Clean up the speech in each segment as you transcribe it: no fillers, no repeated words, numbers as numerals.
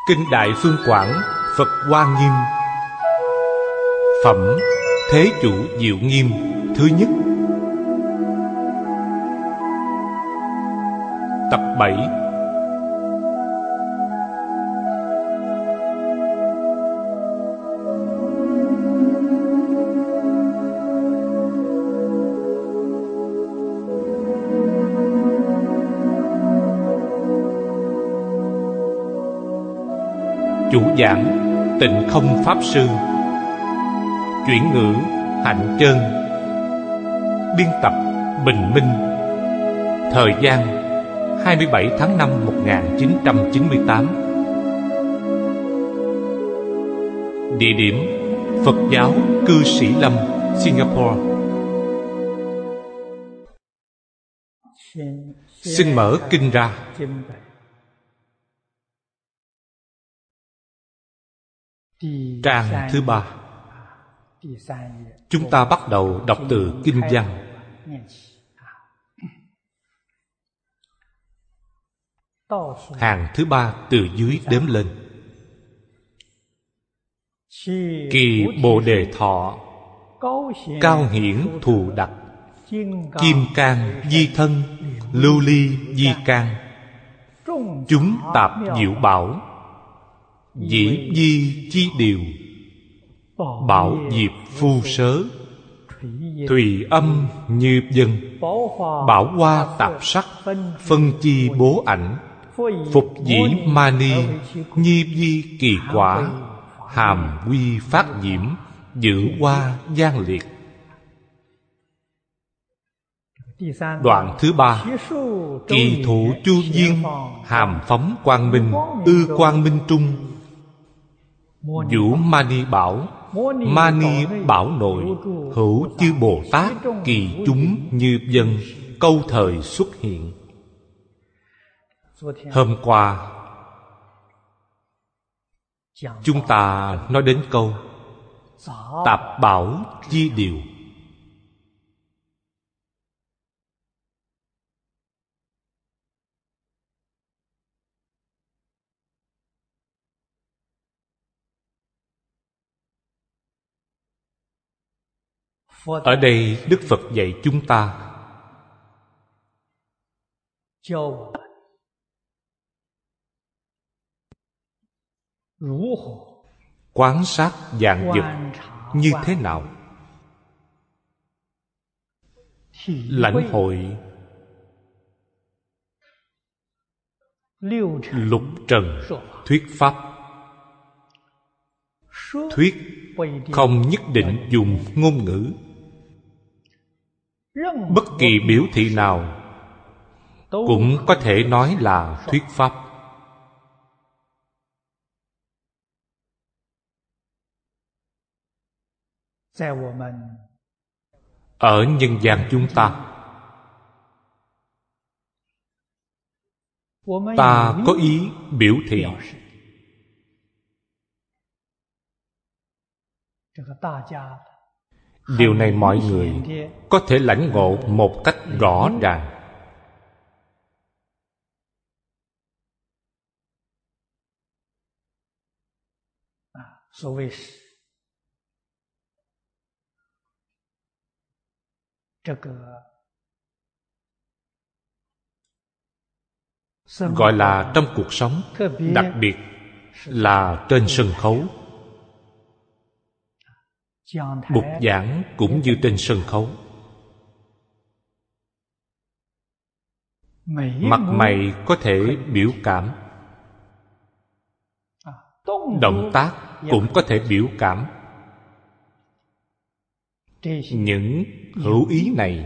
Kinh Đại Phương Quảng Phật Hoa Nghiêm. Phẩm Thế Chủ Diệu Nghiêm thứ nhất. Tập 7. Chủ giảng Tịnh Không Pháp Sư. Chuyển ngữ Hạnh Trơn. Biên tập Bình Minh. Thời gian 27 tháng 5 1998. Địa điểm Phật giáo Cư Sĩ Lâm, Singapore. Xin mở kinh ra. Trang thứ 3. Chúng ta bắt đầu đọc từ kinh văn. Hàng thứ 3 từ dưới đếm lên. Kỳ Bồ Đề Thọ, Cao Hiển Thù Đặc, Kim Cang Di Thân, Lưu Ly Di Can, Chúng Tạp Diệu Bảo, Dĩ Di Chi Điều, Bảo Diệp Phu Sớ, Thùy Âm Như Dân, Bảo Hoa Tạp Sắc, Phân Chi Bố Ảnh, Phục Dĩ Mani, Nhi Vi Kỳ Quả, Hàm Quy Phát Diễm, Dự Hoa Giang Liệt. Đoạn thứ 3. Kỳ Thụ Chu Viên, Hàm Phóng Quang Minh, Ư Quang Minh Trung, Vũ Mani Bảo, Mani Bảo Nội, Hữu Chư Bồ Tát, Kỳ Chúng Như Dân, câu thời xuất hiện. Hôm qua chúng ta nói đến câu Tạp Bảo Chi Điều. Ở đây Đức Phật dạy chúng ta quán sát vạn vật như thế nào, lãnh hội lục trần thuyết pháp. Thuyết không nhất định dùng ngôn ngữ. Bất kỳ biểu thị nào cũng có thể nói là thuyết pháp. Ở nhân gian chúng ta, ta có ý biểu thị. Điều này mọi người có thể lãnh ngộ một cách rõ ràng. Gọi là trong cuộc sống, đặc biệt là trên sân khấu. Bục giảng cũng như trên sân khấu. Mặt mày có thể biểu cảm, động tác cũng có thể biểu cảm. Những hữu ý này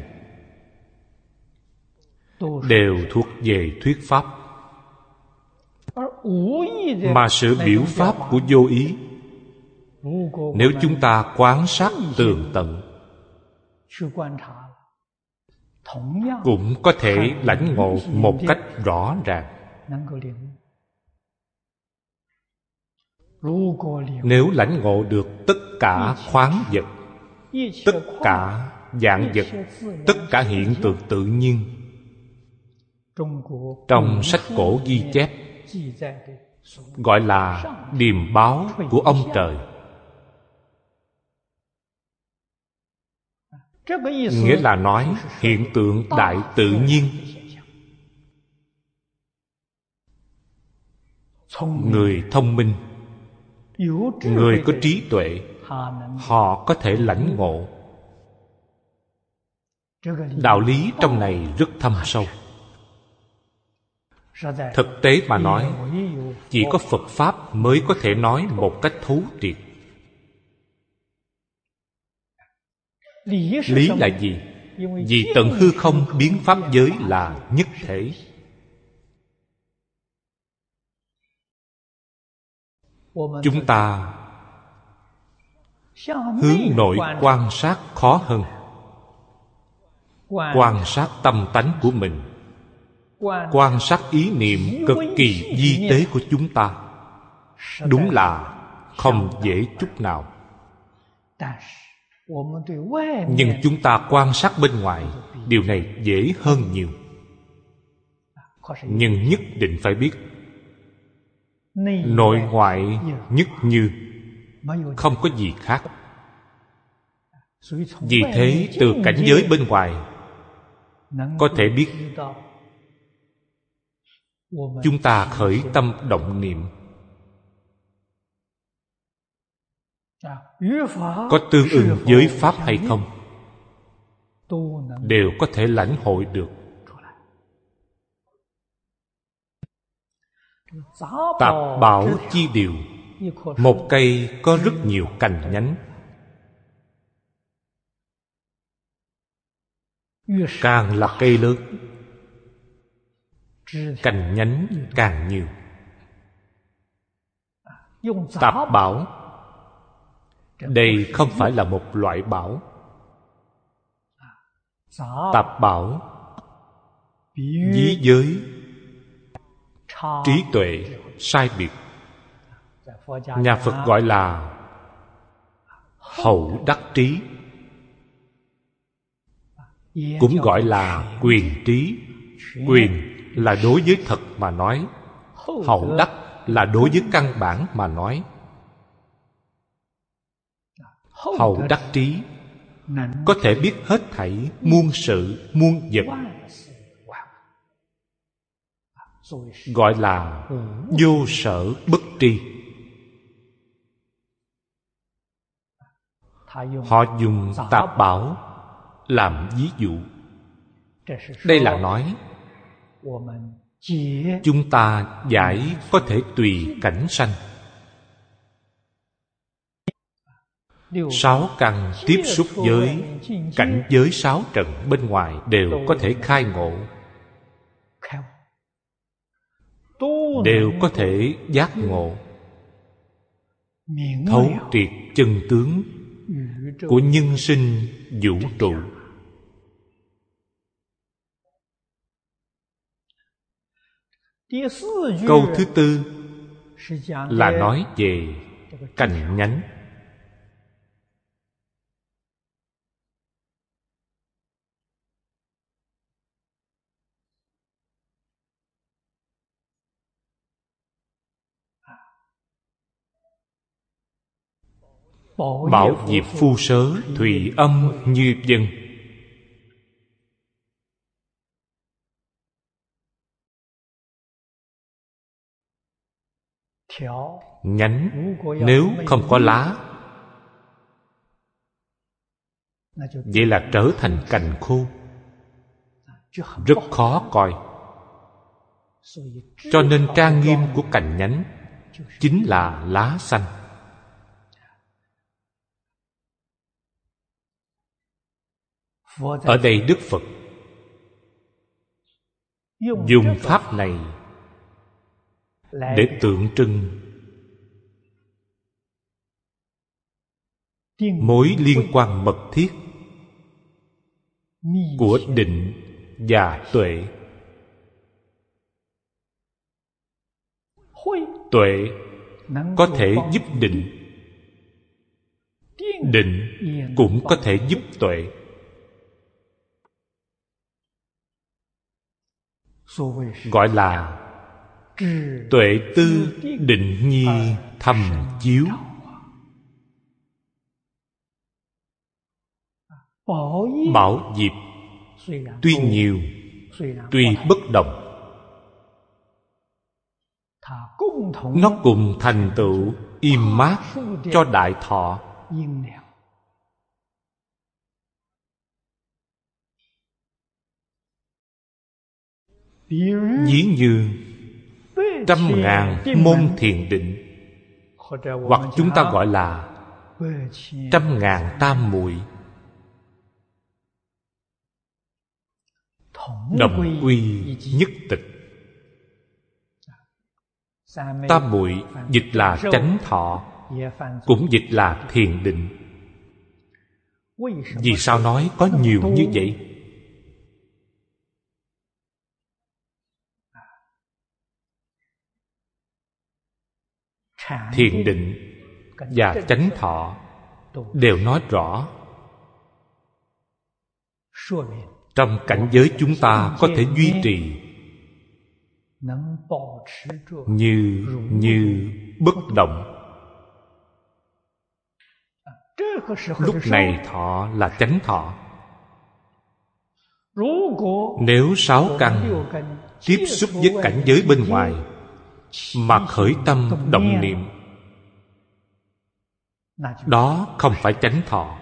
đều thuộc về thuyết pháp. Mà sự biểu pháp của vô ý, nếu chúng ta quan sát tường tận, cũng có thể lãnh ngộ một cách rõ ràng. Nếu lãnh ngộ được tất cả khoáng vật, tất cả vạn vật, tất cả hiện tượng tự nhiên, trong sách cổ ghi chép gọi là điềm báo của ông trời. Nghĩa là nói hiện tượng đại tự nhiên. Người thông minh, người có trí tuệ, họ có thể lãnh ngộ. Đạo lý trong này rất thâm sâu. Thực tế mà nói, chỉ có Phật Pháp mới có thể nói một cách thấu triệt. Lý là gì? Vì tận hư không biến pháp giới là nhất thể. Chúng ta hướng nội quan sát khó hơn. Quan sát tâm tánh của mình, quan sát ý niệm cực kỳ vi tế của chúng ta, đúng là không dễ chút nào. Nhưng chúng ta quan sát bên ngoài, điều này dễ hơn nhiều. Nhưng nhất định phải biết, nội ngoại nhất như, không có gì khác. Vì thế từ cảnh giới bên ngoài có thể biết chúng ta khởi tâm động niệm có tương ưng với pháp hay không, đều có thể lãnh hội được. Tạp bảo chi điều, một cây có rất nhiều cành nhánh. Càng là cây lớn, cành nhánh càng nhiều. Tạp bảo, đây không phải là một loại bảo. Tạp bảo ví giới trí tuệ sai biệt. Nhà Phật gọi là hậu đắc trí, cũng gọi là quyền trí. Quyền là đối với thật mà nói, hậu đắc là đối với căn bản mà nói. Hậu đắc trí có thể biết hết thảy muôn sự muôn vật, gọi là vô sở bất tri. Họ dùng tạp bảo làm ví dụ. Đây là nói chúng ta giải có thể tùy cảnh sanh. 6 căn tiếp xúc với cảnh giới 6 trần bên ngoài đều có thể khai ngộ, đều có thể giác ngộ, thấu triệt chân tướng của nhân sinh vũ trụ. Câu thứ tư là nói về cành nhánh. Bảo diệp phu sớ, thùy âm như vân. Nhánh nếu không có lá, vậy là trở thành cành khô, rất khó coi. Cho nên trang nghiêm của cành nhánh chính là lá xanh. Ở đây Đức Phật dùng pháp này để tượng trưng mối liên quan mật thiết của định và tuệ. Tuệ có thể giúp định, định cũng có thể giúp tuệ. Gọi là tuệ tư định nhi thầm chiếu. Bảo diệp tuy nhiều, tuy bất đồng, nó cùng thành tựu im mát cho đại thọ. Ví như 100.000 môn thiền định, hoặc chúng ta gọi là 100.000 tam muội, đồng quy nhất tịch. Tam muội dịch là chánh thọ, cũng dịch là thiền định. Vì sao nói có nhiều như vậy? Thiền định và chánh thọ đều nói rõ trong cảnh giới chúng ta có thể duy trì như bất động. Lúc này thọ là chánh thọ. Nếu 6 căn tiếp xúc với cảnh giới bên ngoài mà khởi tâm động niệm, đó không phải chánh thọ.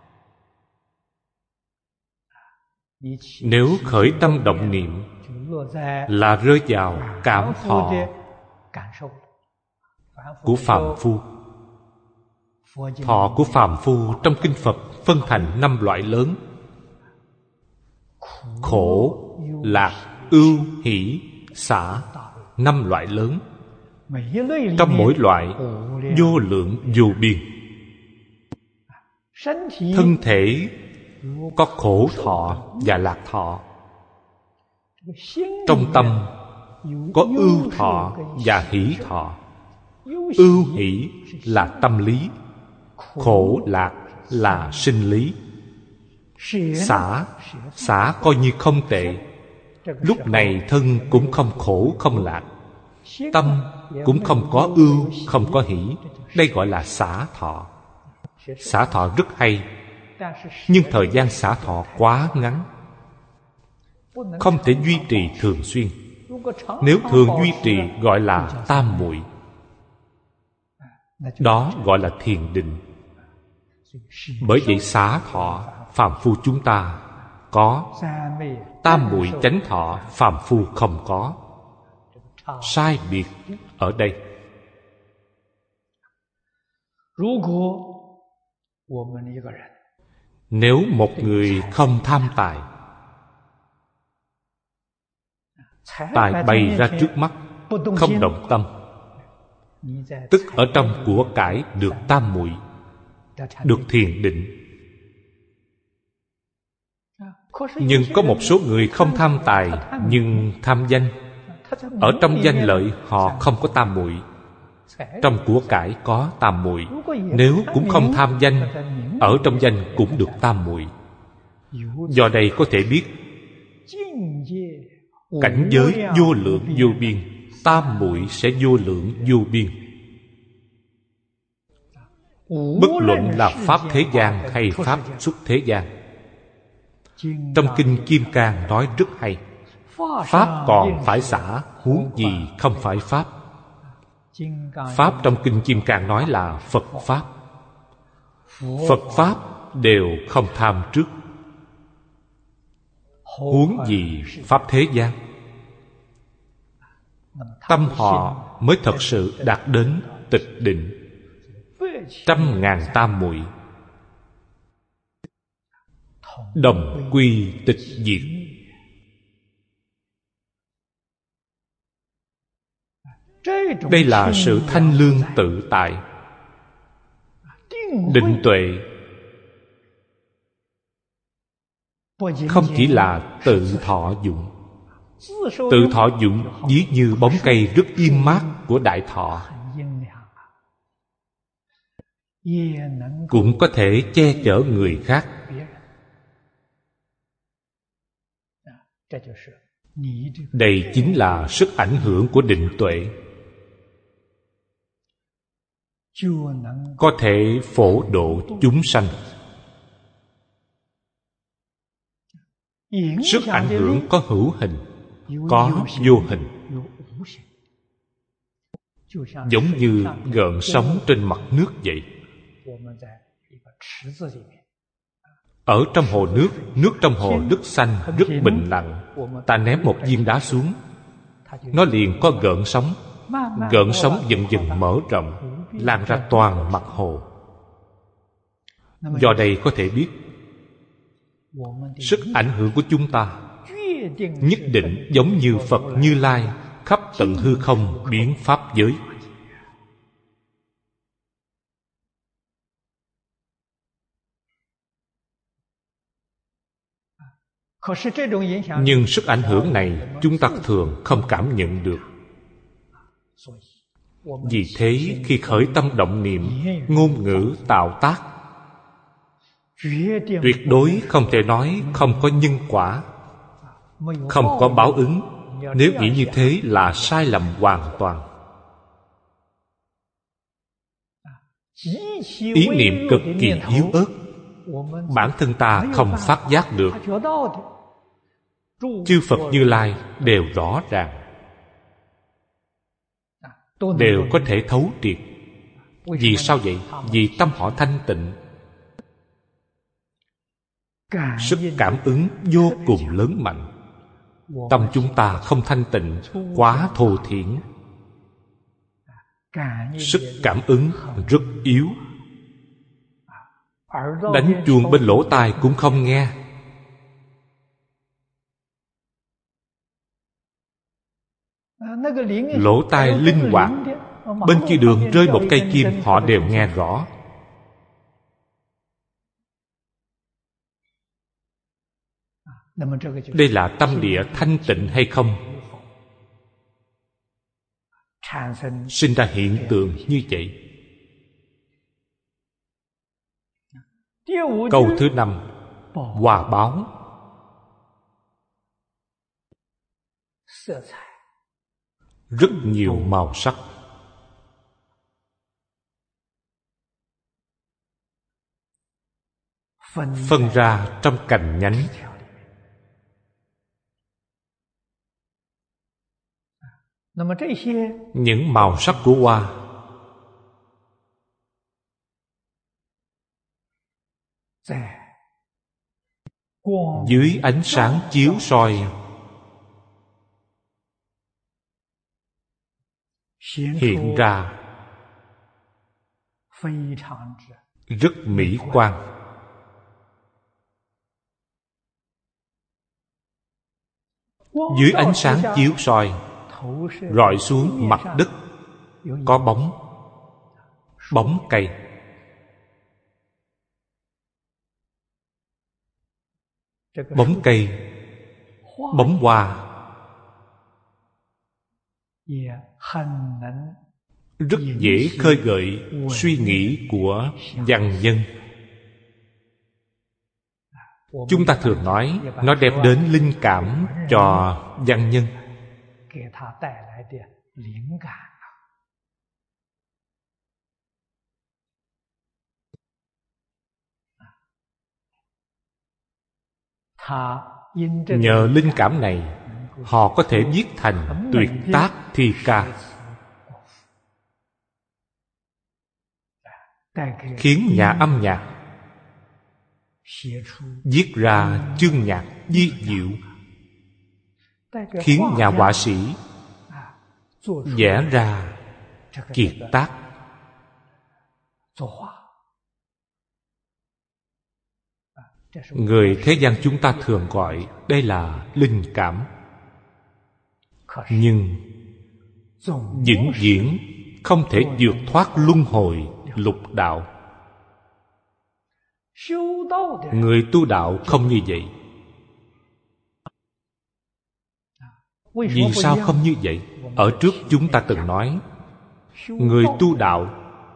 Nếu khởi tâm động niệm là rơi vào cảm thọ của phàm phu. Thọ của phàm phu trong kinh Phật phân thành 5 loại lớn: khổ, lạc, ưu, hỷ, xả. 5 loại lớn. Trong mỗi loại vô lượng vô biên. Thân thể có khổ thọ và lạc thọ. Trong tâm có ưu thọ và hỷ thọ. Ưu hỷ là tâm lý, khổ lạc là sinh lý. Xả coi như không tệ. Lúc này thân cũng không khổ không lạc, tâm cũng không có ưu không có hỷ. Đây gọi là xả thọ. Xả thọ rất hay, nhưng thời gian xả thọ quá ngắn, không thể duy trì thường xuyên. Nếu thường duy trì gọi là tam muội, đó gọi là thiền định. Bởi vậy xả thọ phàm phu chúng ta có, tam muội chánh thọ phàm phu không có. Sai biệt ở đây. Nếu một người không tham tài, tài bày ra trước mắt, không động tâm, tức ở trong của cải được tam muội, được thiền định. Nhưng có một số người không tham tài nhưng tham danh. Ở trong danh lợi họ không có tam muội, trong của cải có tam muội. Nếu cũng không tham danh, ở trong danh cũng được tam muội. Do đây có thể biết cảnh giới vô lượng vô biên, tam muội sẽ vô lượng vô biên. Bất luận là pháp thế gian hay pháp xuất thế gian. Trong kinh Kim Cang nói rất hay: pháp còn phải xả, huống gì không phải pháp. Pháp trong kinh Kim Cang nói là Phật pháp. Phật pháp đều không tham trước, huống gì pháp thế gian. Tâm họ mới thật sự đạt đến tịch định, 100.000 tam muội, đồng quy tịch diệt. Đây là sự thanh lương tự tại. Định tuệ không chỉ là tự thọ dụng. Tự thọ dụng ví như bóng cây rất im mát của đại thọ, cũng có thể che chở người khác. Đây chính là sức ảnh hưởng của định tuệ, có thể phổ độ chúng sanh. Sức ảnh hưởng có hữu hình, có vô hình. Giống như gợn sóng trên mặt nước vậy. Ở trong hồ nước, nước trong hồ rất xanh, rất bình lặng. Ta ném một viên đá xuống, nó liền có gợn sóng. Gợn sóng dần dần mở rộng, lan ra toàn mặt hồ. Do đây có thể biết sức ảnh hưởng của chúng ta nhất định giống như Phật Như Lai khắp tận hư không biến pháp giới. Nhưng sức ảnh hưởng này chúng ta thường không cảm nhận được. Vì thế khi khởi tâm động niệm, ngôn ngữ tạo tác, tuyệt đối không thể nói không có nhân quả, không có báo ứng. Nếu nghĩ như thế là sai lầm hoàn toàn. Ý niệm cực kỳ yếu ớt, bản thân ta không phát giác được. Chư Phật Như Lai đều rõ ràng, đều có thể thấu triệt. Vì sao vậy? Vì tâm họ thanh tịnh, sức cảm ứng vô cùng lớn mạnh. Tâm chúng ta không thanh tịnh, quá thô thiển, sức cảm ứng rất yếu. Đánh chuông bên lỗ tai cũng không nghe. Lỗ tai linh hoạt, bên kia đường rơi một cây kim họ đều nghe rõ. Đây là tâm địa thanh tịnh hay không? Sinh ra hiện tượng như vậy. Câu thứ 5, hòa báo. Rất nhiều màu sắc. Phân ra trong cành nhánh. Những màu sắc của hoa dưới ánh sáng chiếu soi hiện ra rất mỹ quan. Dưới ánh sáng chiếu soi rọi xuống mặt đất có bóng, bóng cây. Bóng cây, bóng hoa rất dễ khơi gợi suy nghĩ của văn nhân. Chúng ta thường nói nó đem đến linh cảm cho văn nhân. Nhờ linh cảm này, họ có thể viết thành tuyệt tác thi ca, khiến nhà âm nhạc viết ra chương nhạc vi diệu, khiến nhà họa sĩ vẽ ra kiệt tác. Người thế gian chúng ta thường gọi đây là linh cảm. Nhưng vĩnh viễn không thể vượt thoát luân hồi lục đạo. Người tu đạo không như vậy. Vì sao không như vậy? Ở trước chúng ta từng nói, người tu đạo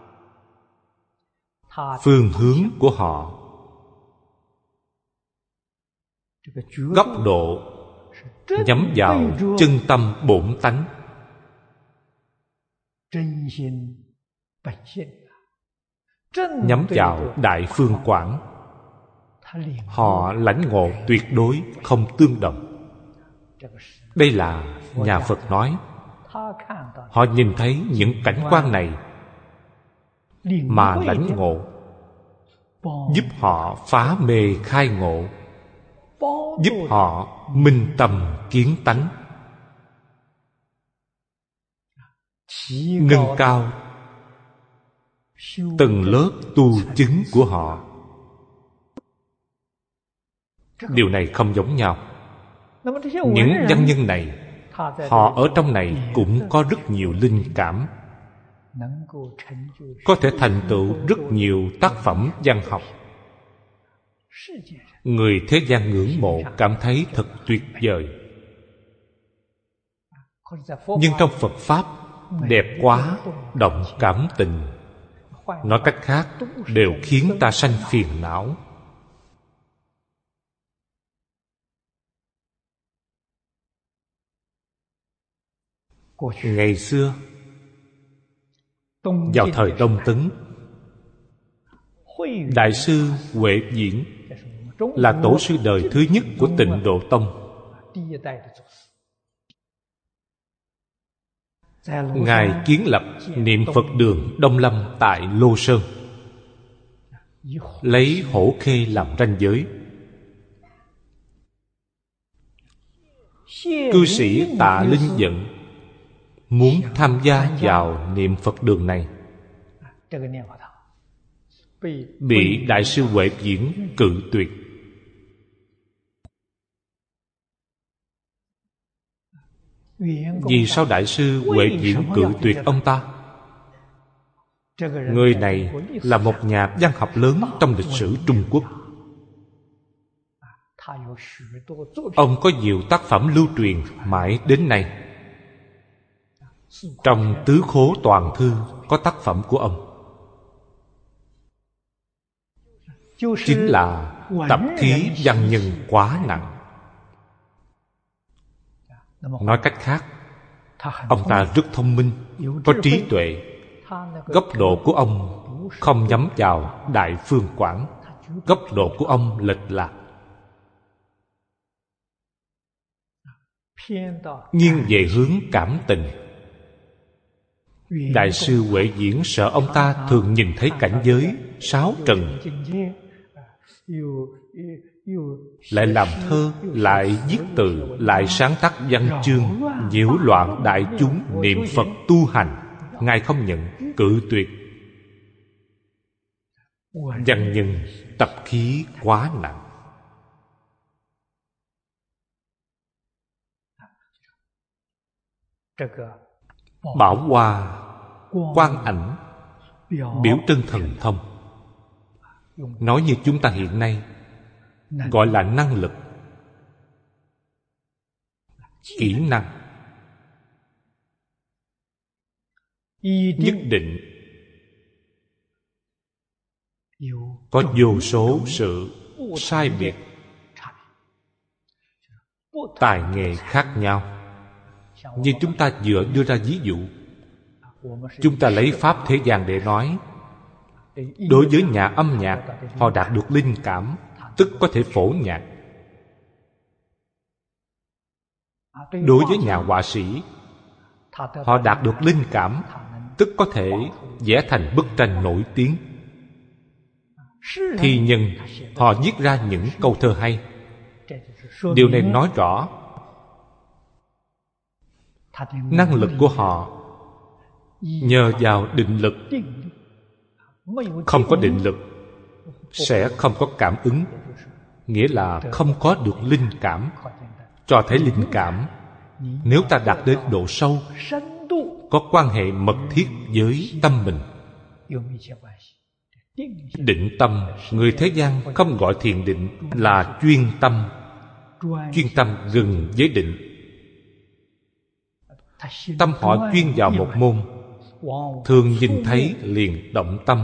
phương hướng của họ, góc độ nhắm vào chân tâm bổn tánh. Nhắm vào Đại Phương Quảng, họ lãnh ngộ tuyệt đối không tương đồng. Đây là nhà Phật nói. Họ nhìn thấy những cảnh quan này mà lãnh ngộ, giúp họ phá mê khai ngộ, giúp họ minh tâm kiến tánh, nâng cao tầng lớp tu chứng của họ. Điều này không giống nhau. Những văn nhân này, họ ở trong này cũng có rất nhiều linh cảm, có thể thành tựu rất nhiều tác phẩm văn học. Người thế gian ngưỡng mộ, cảm thấy thật tuyệt vời. Nhưng trong Phật Pháp, đẹp quá, động cảm tình. Nói cách khác, đều khiến ta sanh phiền não. Ngày xưa, vào thời Đông Tấn, Đại sư Huệ Diễn là tổ sư đời thứ nhất của Tịnh Độ Tông. Ngài kiến lập niệm Phật đường Đông Lâm tại Lô Sơn, lấy Hổ Khê làm ranh giới. Cư sĩ Tạ Linh Vận muốn tham gia vào niệm Phật đường này, bị Đại sư Huệ Diễn cự tuyệt. Vì sao Đại sư Huệ Diễn cự tuyệt ông ta? Người này là một nhà văn học lớn trong lịch sử Trung Quốc. Ông có nhiều tác phẩm lưu truyền mãi đến nay. Trong Tứ Khố Toàn Thư có tác phẩm của ông, chính là tập khí văn nhân quá nặng. Nói cách khác, ông ta rất thông minh, có trí tuệ. Góc độ của ông không nhắm vào Đại Phương Quảng. Góc độ của ông lệch lạc, nghiêng về hướng cảm tình. Đại sư Huệ Diễn sợ ông ta thường nhìn thấy cảnh giới sáu trần, lại làm thơ, lại viết từ, lại sáng tác văn chương, nhiễu loạn đại chúng niệm Phật tu hành. Ngài không nhận, cự tuyệt. Văn nhân tập khí quá nặng. Bảo Hoa, Quang Ảnh, biểu trưng thần thông. Nói như chúng ta hiện nay gọi là năng lực, kỹ năng. Nhất định có vô số sự sai biệt, tài nghệ khác nhau. Như chúng ta vừa đưa ra ví dụ, chúng ta lấy pháp thế gian để nói. Đối với nhà âm nhạc, họ đạt được linh cảm, tức có thể phổ nhạc. Đối với nhà họa sĩ, họ đạt được linh cảm, tức có thể vẽ thành bức tranh nổi tiếng. Thi nhân, họ viết ra những câu thơ hay. Điều này nói rõ năng lực của họ nhờ vào định lực. Không có định lực sẽ không có cảm ứng, nghĩa là không có được linh cảm. Cho thấy linh cảm, nếu ta đạt đến độ sâu, có quan hệ mật thiết với tâm mình. Định tâm, người thế gian không gọi thiền định là chuyên tâm. Chuyên tâm gần với định. Tâm họ chuyên vào một môn, thường nhìn thấy liền động tâm,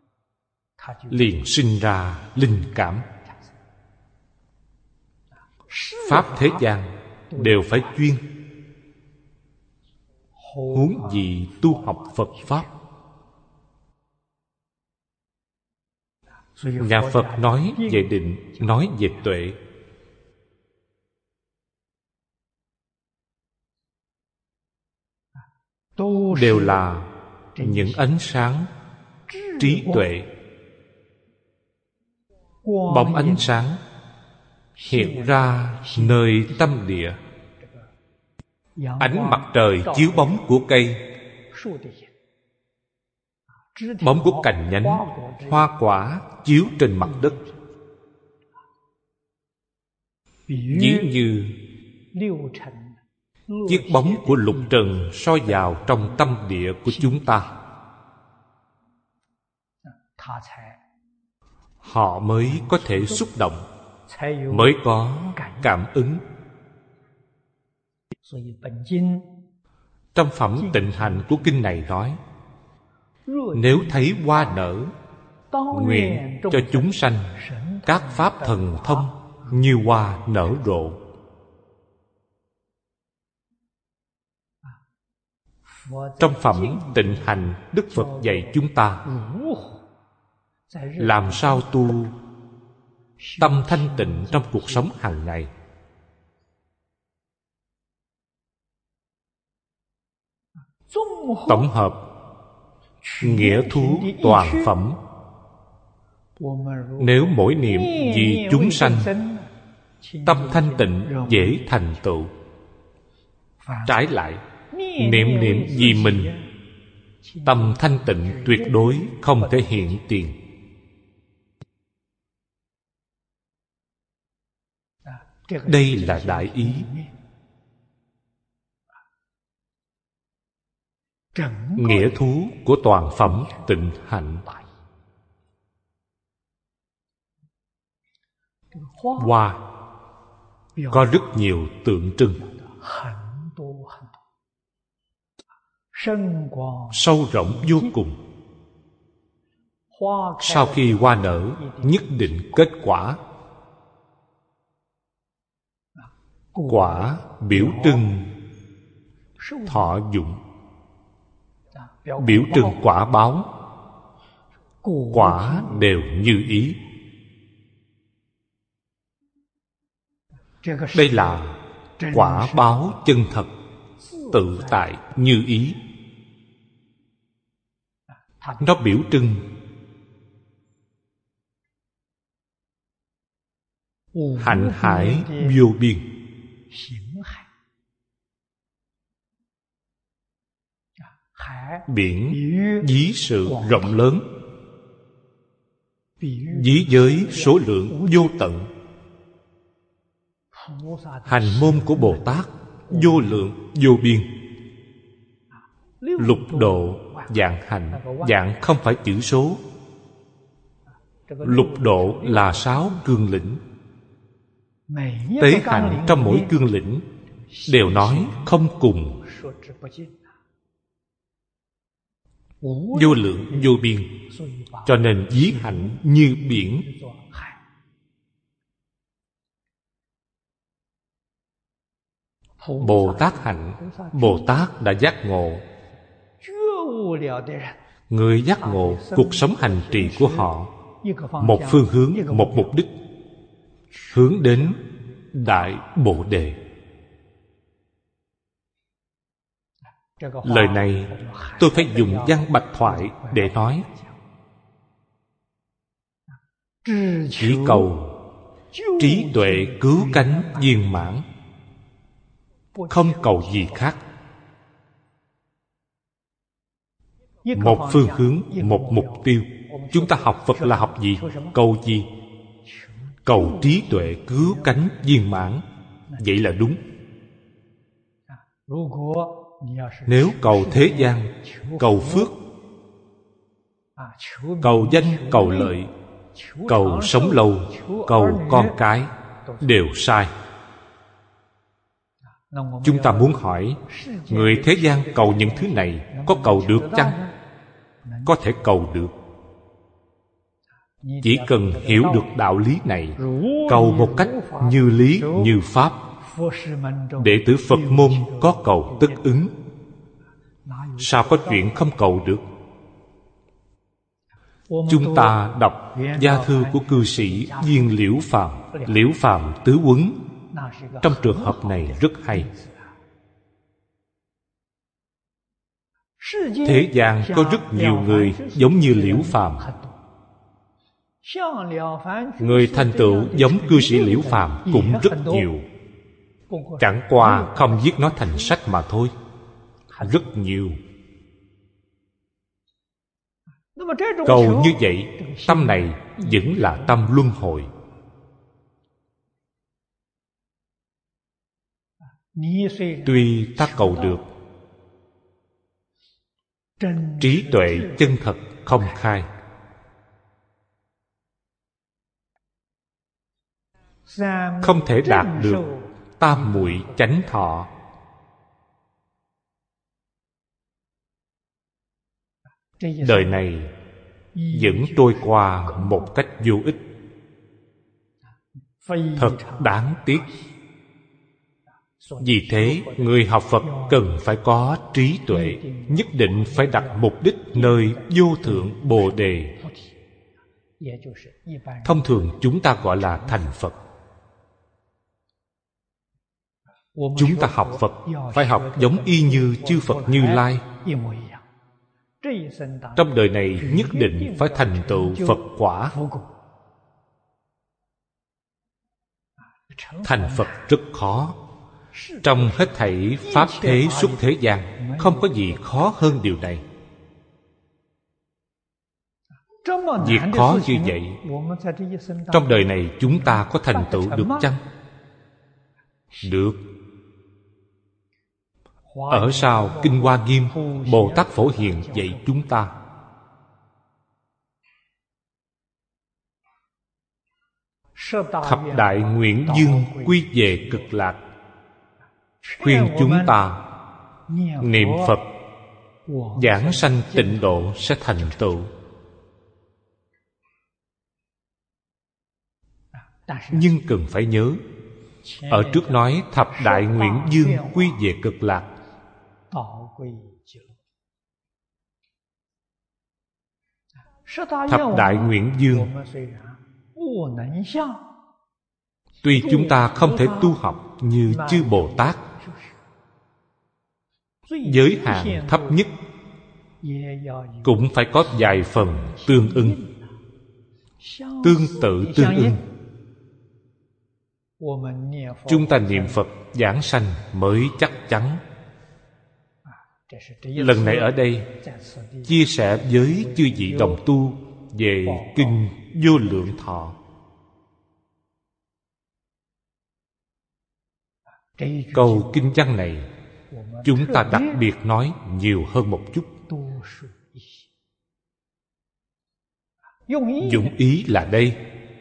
liền sinh ra linh cảm. pháp thế gian đều phải chuyên, huống gì tu học Phật Pháp. Nhà Phật nói về định, nói về tuệ. Đều là những ánh sáng trí tuệ. Bóng ánh sáng hiện ra nơi tâm địa. Ánh mặt trời chiếu bóng của cây, bóng của cành nhánh, hoa quả chiếu trên mặt đất. Ví như chiếc bóng của lục trần soi vào trong tâm địa của chúng ta, họ mới có thể xúc động, mới có cảm ứng. Trong phẩm tịnh hành của kinh này nói, nếu thấy hoa nở, nguyện cho chúng sanh các pháp thần thông như hoa nở rộ. Trong phẩm tịnh hành, Đức Phật dạy chúng ta làm sao tu tâm thanh tịnh trong cuộc sống hàng ngày. Tổng hợp nghĩa thú toàn phẩm. Nếu mỗi niệm vì chúng sanh, tâm thanh tịnh dễ thành tựu. Trái lại, niệm vì mình, tâm thanh tịnh tuyệt đối không thể hiện tiền. Đây là đại ý. Nghĩa thú của toàn phẩm tịnh hạnh. Hoa có rất nhiều tượng trưng. Sâu rộng vô cùng. Sau khi hoa nở, nhất định kết quả. Quả biểu trưng thọ dụng, biểu trưng quả báo. Quả đều như ý. Đây là quả báo chân thật, tự tại như ý. Nó biểu trưng hạnh hải vô biên. Biển ví sự rộng lớn, ví giới số lượng vô tận. Hành môn của Bồ Tát vô lượng vô biên. Lục độ vạn hạnh, vạn không phải chữ số. Lục độ là 6 cương lĩnh. Tế hạnh trong mỗi cương lĩnh đều nói không cùng. Vô lượng vô biên, cho nên ví hạnh như biển. Bồ Tát hạnh, Bồ Tát đã giác ngộ. Người giác ngộ, cuộc sống hành trì của họ một phương hướng, một mục đích, hướng đến Đại Bồ Đề. Lời này tôi phải dùng văn bạch thoại để nói. Chỉ cầu trí tuệ cứu cánh viên mãn, không cầu gì khác. Một phương hướng, một mục tiêu. Chúng ta học Phật là học gì? Cầu gì? Cầu trí tuệ cứu cánh viên mãn. Vậy là đúng. Nếu cầu thế gian, cầu phước, cầu danh, cầu lợi, cầu sống lâu, cầu con cái, đều sai. Chúng ta muốn hỏi, người thế gian cầu những thứ này có cầu được chăng? Có thể cầu được, Chỉ cần hiểu được đạo lý này, cầu một cách như lý như pháp, đệ tử Phật môn có cầu tất ứng. Sao có chuyện không cầu được? Chúng ta đọc gia thư của cư sĩ Viên Liễu Phàm, Liễu Phàm Tứ Huấn, trong trường hợp này rất hay. Thế gian có rất nhiều người giống như Liễu Phàm. Người thành tựu giống cư sĩ Liễu Phàm cũng rất nhiều, chẳng qua không viết nó thành sách mà thôi. Rất nhiều. Cầu như vậy, tâm này vẫn là tâm luân hồi. Tuy ta cầu được, trí tuệ chân thật không khai, không thể đạt được tam muội chánh thọ. Đời này vẫn trôi qua một cách vô ích, thật đáng tiếc. Vì thế, người học Phật cần phải có trí tuệ, nhất định phải đặt mục đích nơi vô thượng Bồ Đề. Thông thường chúng ta gọi là thành Phật. Chúng ta học Phật phải học giống y như chư Phật Như Lai. Trong đời này nhất định phải thành tựu Phật quả. Thành Phật rất khó. Trong hết thảy pháp thế xuất thế gian, không có gì khó hơn điều này. Việc khó như vậy, trong đời này chúng ta có thành tựu được chăng? Được. Ở sau Kinh Hoa Nghiêm, Bồ Tát Phổ Hiền dạy chúng ta: thập đại nguyện dương quy về cực lạc, khuyên chúng ta niệm Phật, giảng sanh tịnh độ sẽ thành tựu. Nhưng cần phải nhớ, ở trước nói thập đại nguyện dương quy về cực lạc. Thập đại nguyện dương, tuy chúng ta không thể tu học như chư Bồ Tát, giới hạn thấp nhất cũng phải có vài phần tương ưng, tương tự tương ưng. Chúng ta niệm Phật giảng sanh mới chắc chắn. Lần này ở đây chia sẻ với chư vị đồng tu về Kinh Vô Lượng Thọ. Câu kinh văn này chúng ta đặc biệt nói nhiều hơn một chút. Dụng ý là đây: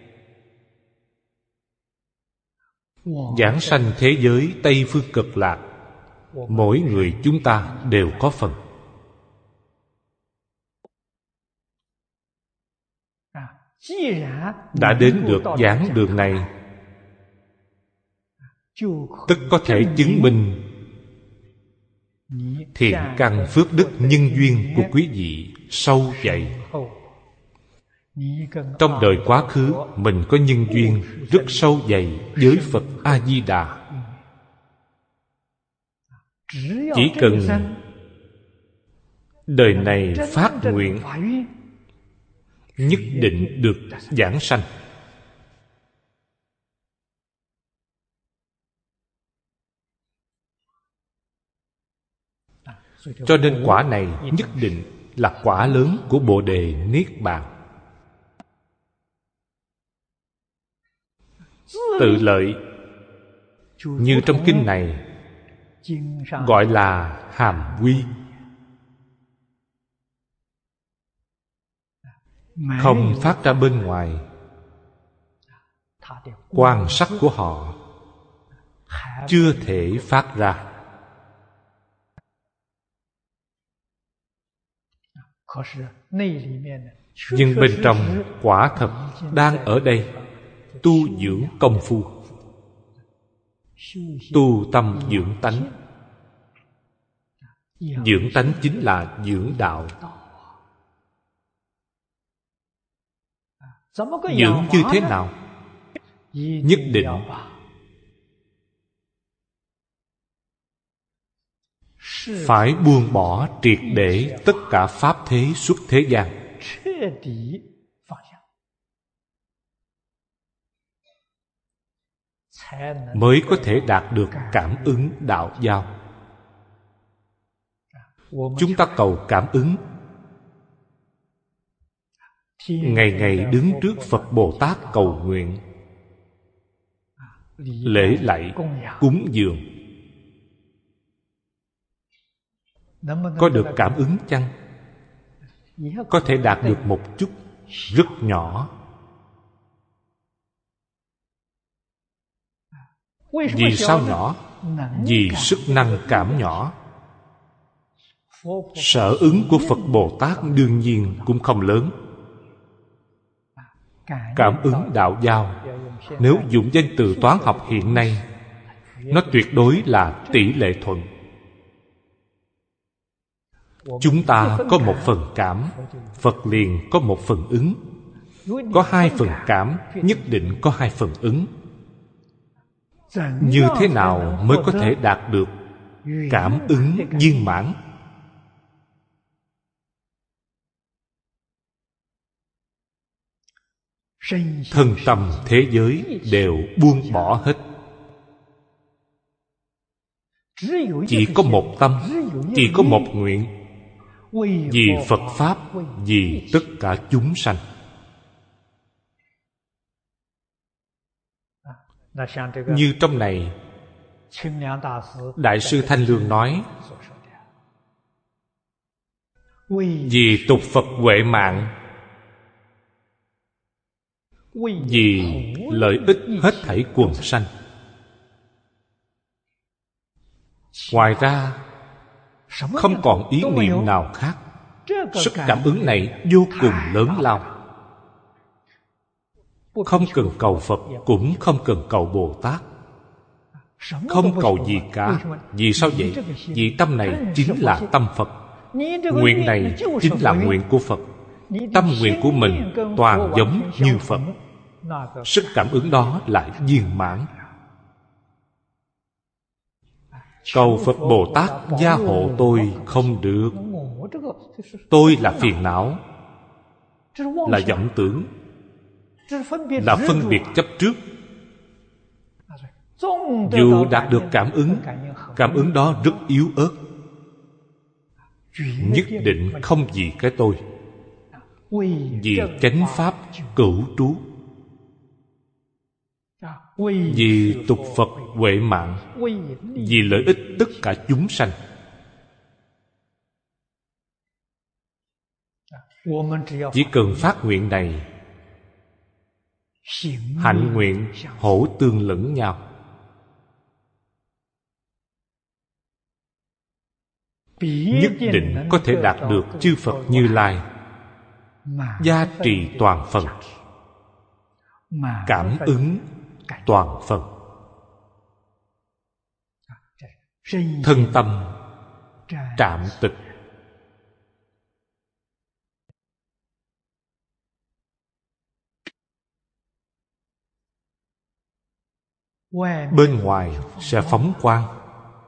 giảng sanh thế giới Tây Phương Cực Lạc, mỗi người chúng ta đều có phần. Đã đến được giảng đường này, tức có thể chứng minh thiện căn phước đức nhân duyên của quý vị sâu dày. Trong đời quá khứ mình có nhân duyên rất sâu dày với Phật A-di-đà. Chỉ cần đời này phát nguyện, nhất định được giảng sanh. Cho nên quả này nhất định là quả lớn của Bồ Đề Niết Bàn. Tự lợi, như trong kinh này gọi là hàm quy. Không phát ra bên ngoài, quan sát của họ chưa thể phát ra. Nhưng bên trong quả thật đang ở đây tu dưỡng công phu, tu tâm dưỡng tánh. Dưỡng tánh chính là dưỡng đạo. Dưỡng như thế nào? Nhất định phải buông bỏ triệt để tất cả pháp thế xuất thế gian, mới có thể đạt được cảm ứng đạo giao. Chúng ta cầu cảm ứng, ngày ngày đứng trước Phật Bồ Tát cầu nguyện, lễ lạy, cúng dường. Có được cảm ứng chăng? Có thể đạt được một chút, rất nhỏ. Vì sao nhỏ? Vì sức năng cảm nhỏ. Sở ứng của Phật Bồ Tát đương nhiên cũng không lớn. Cảm ứng đạo giao, nếu dùng danh từ toán học hiện nay, nó tuyệt đối là tỷ lệ thuận. Chúng ta có một phần cảm, Phật liền có một phần ứng. Có hai phần cảm, nhất định có hai phần ứng. Như thế nào mới có thể đạt được cảm ứng viên mãn? Thân tâm thế giới đều buông bỏ hết. Chỉ có một tâm, chỉ có một nguyện, vì Phật Pháp, vì tất cả chúng sanh. Như trong này, Đại sư Thanh Lương nói, vì tục Phật huệ mạng, vì lợi ích hết thảy quần sanh. Ngoài ra, không còn ý niệm nào khác. Sức cảm ứng này vô cùng lớn lao. Không cần cầu Phật, cũng không cần cầu Bồ Tát, không cầu gì cả. Vì sao vậy? Vì tâm này chính là tâm Phật. Nguyện này chính là nguyện của Phật. Tâm nguyện của mình toàn giống như Phật. Sức cảm ứng đó lại viên mãn. Cầu Phật Bồ Tát gia hộ tôi không được. Tôi là phiền não, là vọng tưởng, là phân biệt chấp trước. Dù đạt được cảm ứng đó rất yếu ớt, nhất định không vì cái tôi, vì chánh pháp cửu trú, vì tục Phật huệ mạng, vì lợi ích tất cả chúng sanh. Chỉ cần phát nguyện này, hạnh nguyện hỗ tương lẫn nhau, nhất định có thể đạt được chư Phật Như Lai gia trì toàn phần, cảm ứng toàn phần. Thân tâm trạm tịch. Bên ngoài sẽ phóng quang.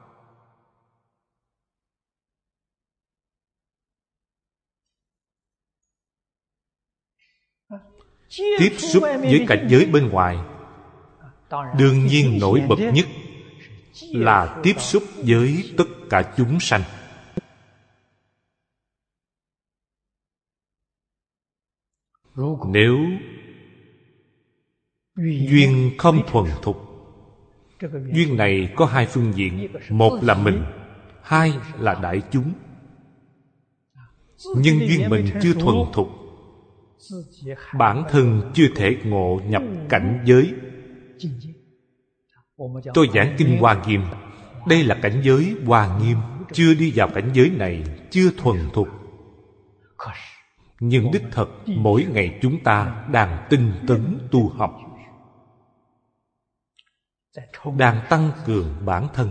Tiếp xúc với cảnh giới bên ngoài, đương nhiên nổi bật nhất là tiếp xúc với tất cả chúng sanh. Nếu duyên không thuần thục, duyên này có hai phương diện. Một là mình, hai là đại chúng. Nhưng duyên mình chưa thuần thục, bản thân chưa thể ngộ nhập cảnh giới. Tôi giảng kinh Hoa Nghiêm, đây là cảnh giới Hoa Nghiêm. Chưa đi vào cảnh giới này, chưa thuần thục. Nhưng đích thực mỗi ngày chúng ta đang tinh tấn tu học, đang tăng cường bản thân.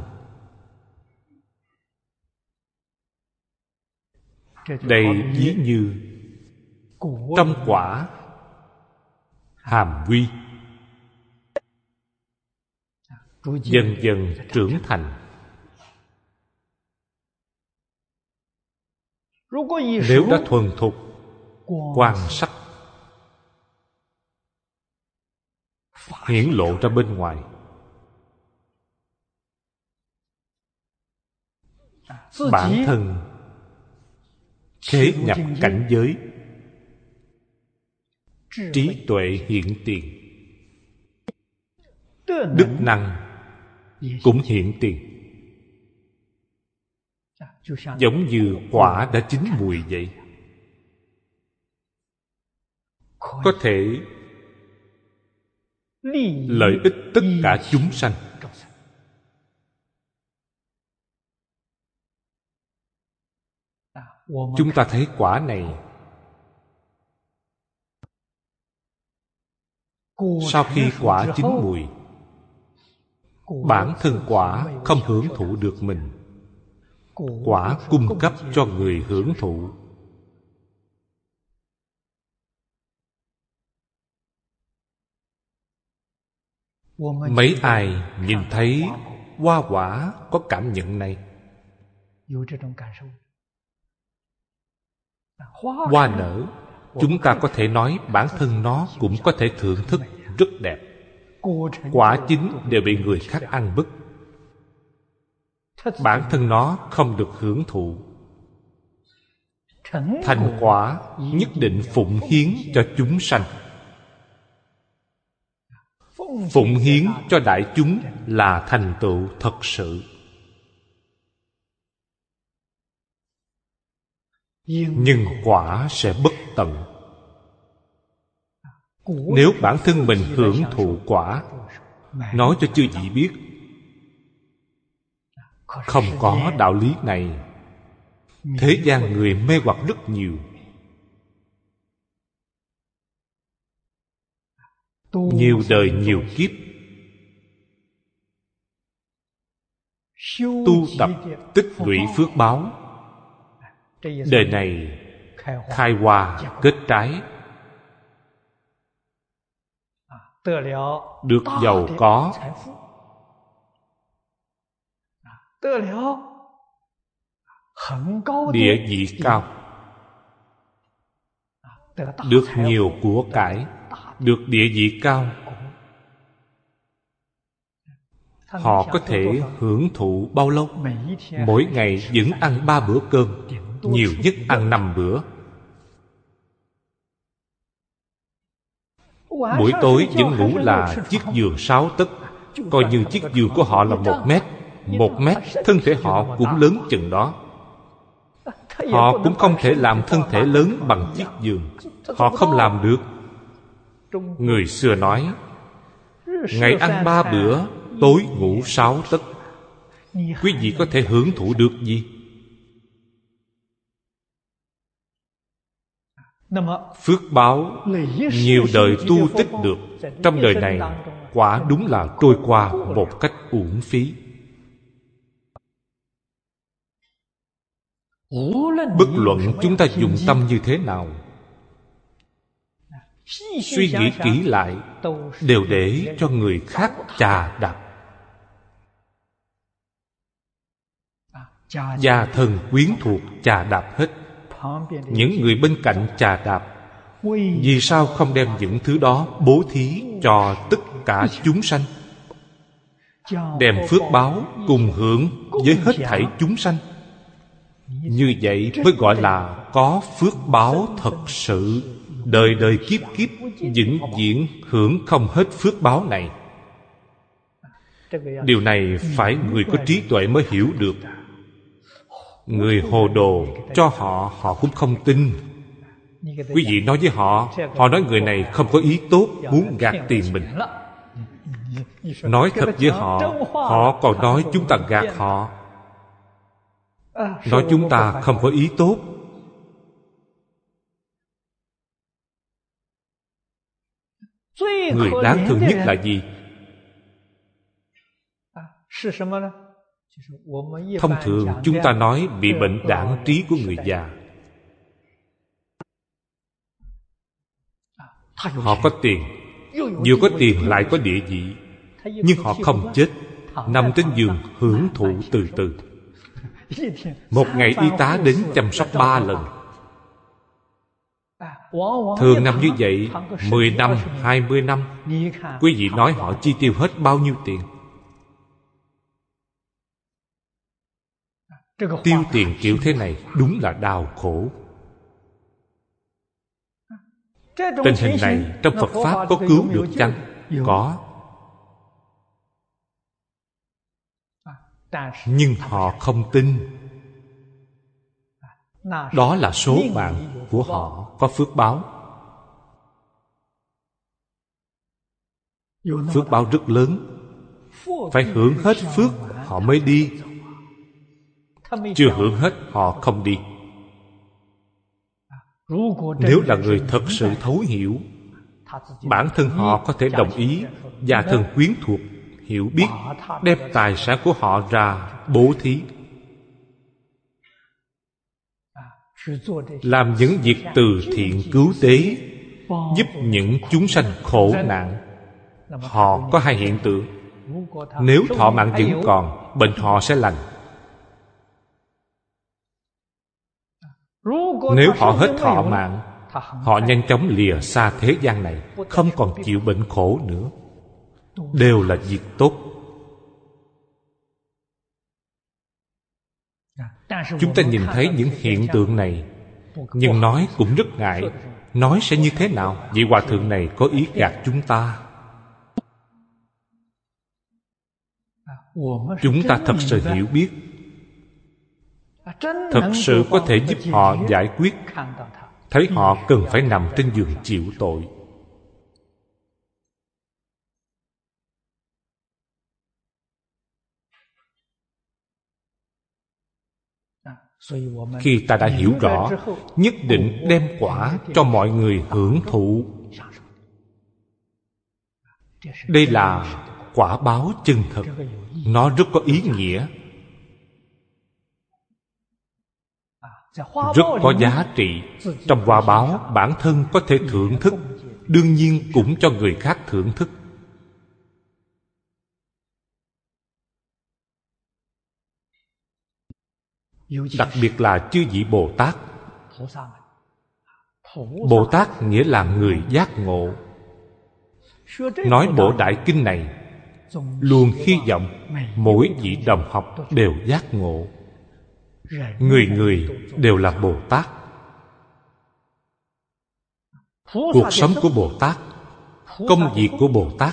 Đây ví như trong quả hàm quy, dần dần trưởng thành. Nếu đã thuần thục quan sát, hiển lộ ra bên ngoài, bản thân khế nhập cảnh giới, trí tuệ hiện tiền, đức năng cũng hiện tiền. Giống như quả đã chín mùi vậy, có thể lợi ích tất cả chúng sanh. Chúng ta thấy quả này, sau khi quả chín mùi, bản thân quả không hưởng thụ được mình, quả cung cấp cho người hưởng thụ. Mấy ai nhìn thấy hoa quả có cảm nhận này? Hoa nở, chúng ta có thể nói bản thân nó cũng có thể thưởng thức rất đẹp. Quả chín đều bị người khác ăn bứt, bản thân nó không được hưởng thụ. Thành quả nhất định phụng hiến cho chúng sanh. Phụng hiến cho đại chúng là thành tựu thật sự. Nhưng quả sẽ bất tận. Nếu bản thân mình hưởng thụ quả, nói cho chư vị biết, không có đạo lý này. Thế gian người mê hoặc rất nhiều. Nhiều đời nhiều kiếp tu tập tích lũy phước báo, đời này khai hoa kết trái, được giàu có, địa vị cao, được nhiều của cải, được địa vị cao. Họ có thể hưởng thụ bao lâu? Mỗi ngày vẫn ăn 3 bữa cơm, nhiều nhất ăn 5 bữa. Buổi tối vẫn ngủ là chiếc giường 6 tấc. Coi như chiếc giường của họ là 1 mét. 1 mét, thân thể họ cũng lớn chừng đó. Họ cũng không thể làm thân thể lớn bằng chiếc giường. Họ không làm được. Người xưa nói, ngày ăn 3 bữa, tối ngủ 6 tấc. Quý vị có thể hưởng thụ được gì? Phước báo nhiều đời tu tích được, trong đời này quả đúng là trôi qua một cách uổng phí. Bất luận chúng ta dùng tâm như thế nào, suy nghĩ kỹ lại, đều để cho người khác chà đạp. Gia thân quyến thuộc chà đạp hết. Những người bên cạnh chà đạp. Vì sao không đem những thứ đó bố thí cho tất cả chúng sanh? Đem phước báo cùng hưởng với hết thảy chúng sanh. Như vậy mới gọi là có phước báo thật sự. Đời đời kiếp kiếp vĩnh viễn hưởng không hết phước báo này. Điều này phải người có trí tuệ mới hiểu được. Người hồ đồ cho họ, họ cũng không tin. Quý vị nói với họ, họ nói người này không có ý tốt, muốn gạt tiền mình. Nói thật với họ, họ còn nói chúng ta gạt họ, nói chúng ta không có ý tốt. Người đáng thương nhất là gì? Thông thường chúng ta nói bị bệnh đãng trí của người già. Họ có tiền, vừa có tiền lại có địa vị, nhưng họ không chết, nằm trên giường hưởng thụ từ từ. Một ngày y tá đến chăm sóc 3 lần. Thường nằm như vậy 10 năm, 20 năm. Quý vị nói họ chi tiêu hết bao nhiêu tiền? Tiêu tiền kiểu thế này đúng là đau khổ. Tình hình này trong Phật Pháp có cứu được chăng? Có. Nhưng họ không tin. Đó là số mạng của họ có phước báo. Phước báo rất lớn. Phải hưởng hết phước họ mới đi. Chưa hưởng hết họ không đi. Nếu là người thật sự thấu hiểu, bản thân họ có thể đồng ý, và thân quyến thuộc hiểu biết, đem tài sản của họ ra bố thí, làm những việc từ thiện cứu tế, giúp những chúng sanh khổ nạn. Họ có hai hiện tượng. Nếu thọ mạng vẫn còn, bệnh họ sẽ lành. Nếu họ hết thọ mạng, họ nhanh chóng lìa xa thế gian này, không còn chịu bệnh khổ nữa. Đều là việc tốt. Chúng ta nhìn thấy những hiện tượng này, nhưng nói cũng rất ngại. Nói sẽ như thế nào? Vị hòa thượng này có ý gạt chúng ta. Chúng ta thật sự hiểu biết, thật sự có thể giúp họ giải quyết. Thấy họ cần phải nằm trên giường chịu tội. Khi ta đã hiểu rõ, nhất định đem quả cho mọi người hưởng thụ. Đây là quả báo chân thật. Nó rất có ý nghĩa, rất có giá trị. Trong quả báo, bản thân có thể thưởng thức, đương nhiên cũng cho người khác thưởng thức. Đặc biệt là chư vị Bồ Tát. Bồ Tát nghĩa là người giác ngộ. Nói bộ đại kinh này, luôn hy vọng mỗi vị đồng học đều giác ngộ. Người người đều là Bồ Tát. Cuộc sống của Bồ Tát, công việc của Bồ Tát.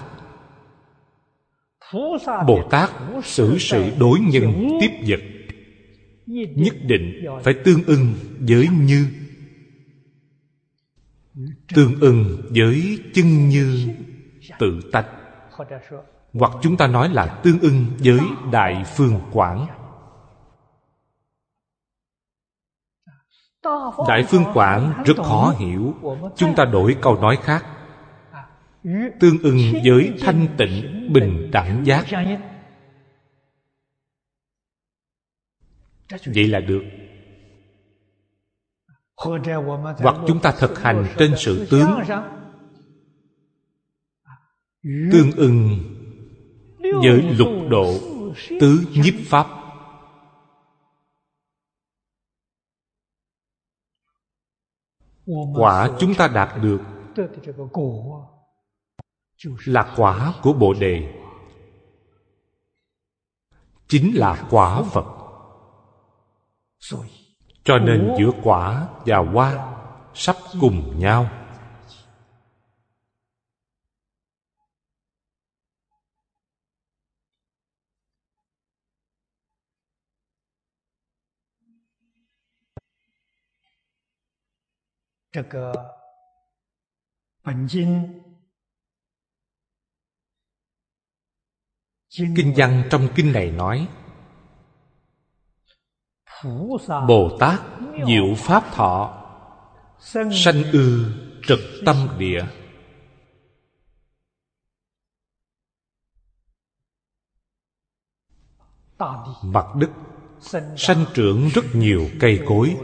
Bồ Tát xử sự đối nhân tiếp vật, nhất định phải tương ưng với như, tương ưng với chân như tự tánh. Hoặc chúng ta nói là tương ưng với Đại Phương Quảng. Đại Phương Quảng rất khó hiểu. Chúng ta đổi câu nói khác, tương ưng với thanh tịnh bình đẳng giác. Vậy là được. Hoặc chúng ta thực hành trên sự tướng, tương ưng với lục độ tứ nhiếp pháp. Quả chúng ta đạt được là quả của Bồ Đề, chính là quả Phật. Cho nên giữa quả và hoa sắp cùng nhau. Kinh văn trong kinh này nói, Bồ Tát diệu pháp thọ, sanh ư trực tâm địa. mặt đất sanh trưởng rất nhiều cây cối.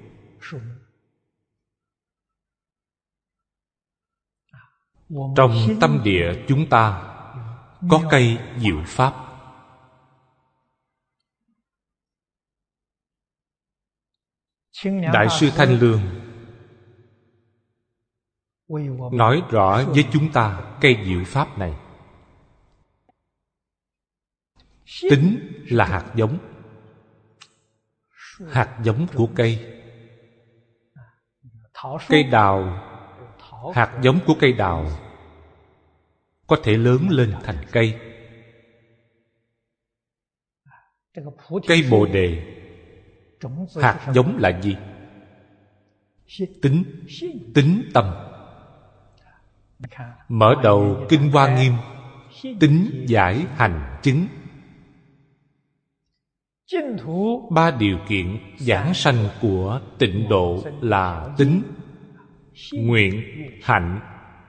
Trong tâm địa chúng ta có cây diệu pháp. Đại sư Thanh Lương nói rõ với chúng ta cây diệu pháp này. Tính là hạt giống, hạt giống của cây. Cây đào, hạt giống của cây đào có thể lớn lên thành cây. Cây Bồ Đề, hạt giống là gì? Tính tâm. Mở đầu Kinh Hoa Nghiêm, tính giải hành chứng. 3 điều kiện giảng sanh của tịnh độ là tính, nguyện, hạnh.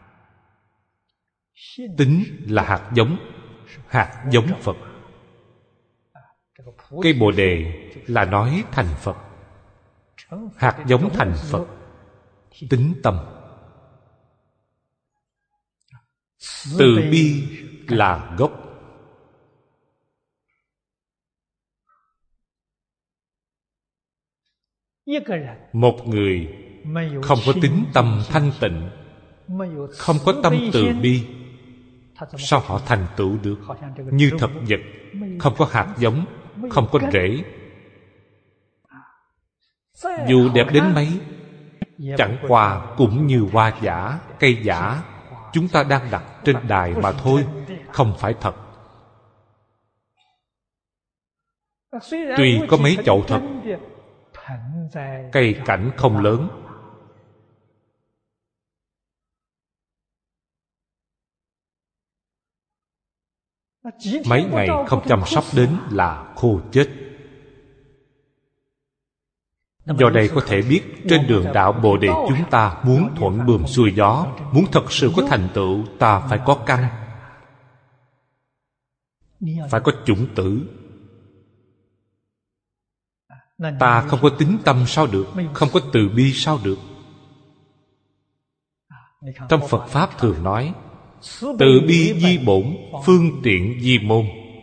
Tính là hạt giống Phật. Cây Bồ Đề là nói thành Phật. Hạt giống thành Phật, tính tâm. Từ bi là gốc. Một người không có tính tâm thanh tịnh, không có tâm từ bi, sao họ thành tựu được? Như thực vật không có hạt giống, không có rễ. Dù đẹp đến mấy, chẳng qua cũng như hoa giả, cây giả chúng ta đang đặt trên đài mà thôi, không phải thật. Tuy có mấy chậu thật, cây cảnh không lớn. Mấy ngày không chăm sóc đến là khô chết. Do đây có thể biết trên đường đạo Bồ Đề chúng ta muốn thuận buồm xuôi gió, muốn thật sự có thành tựu, ta phải có căn, phải có chủng tử. Ta không có tính tâm sao được? Không có từ bi sao được? Trong Phật Pháp thường nói từ bi di bổn, phương tiện di môn.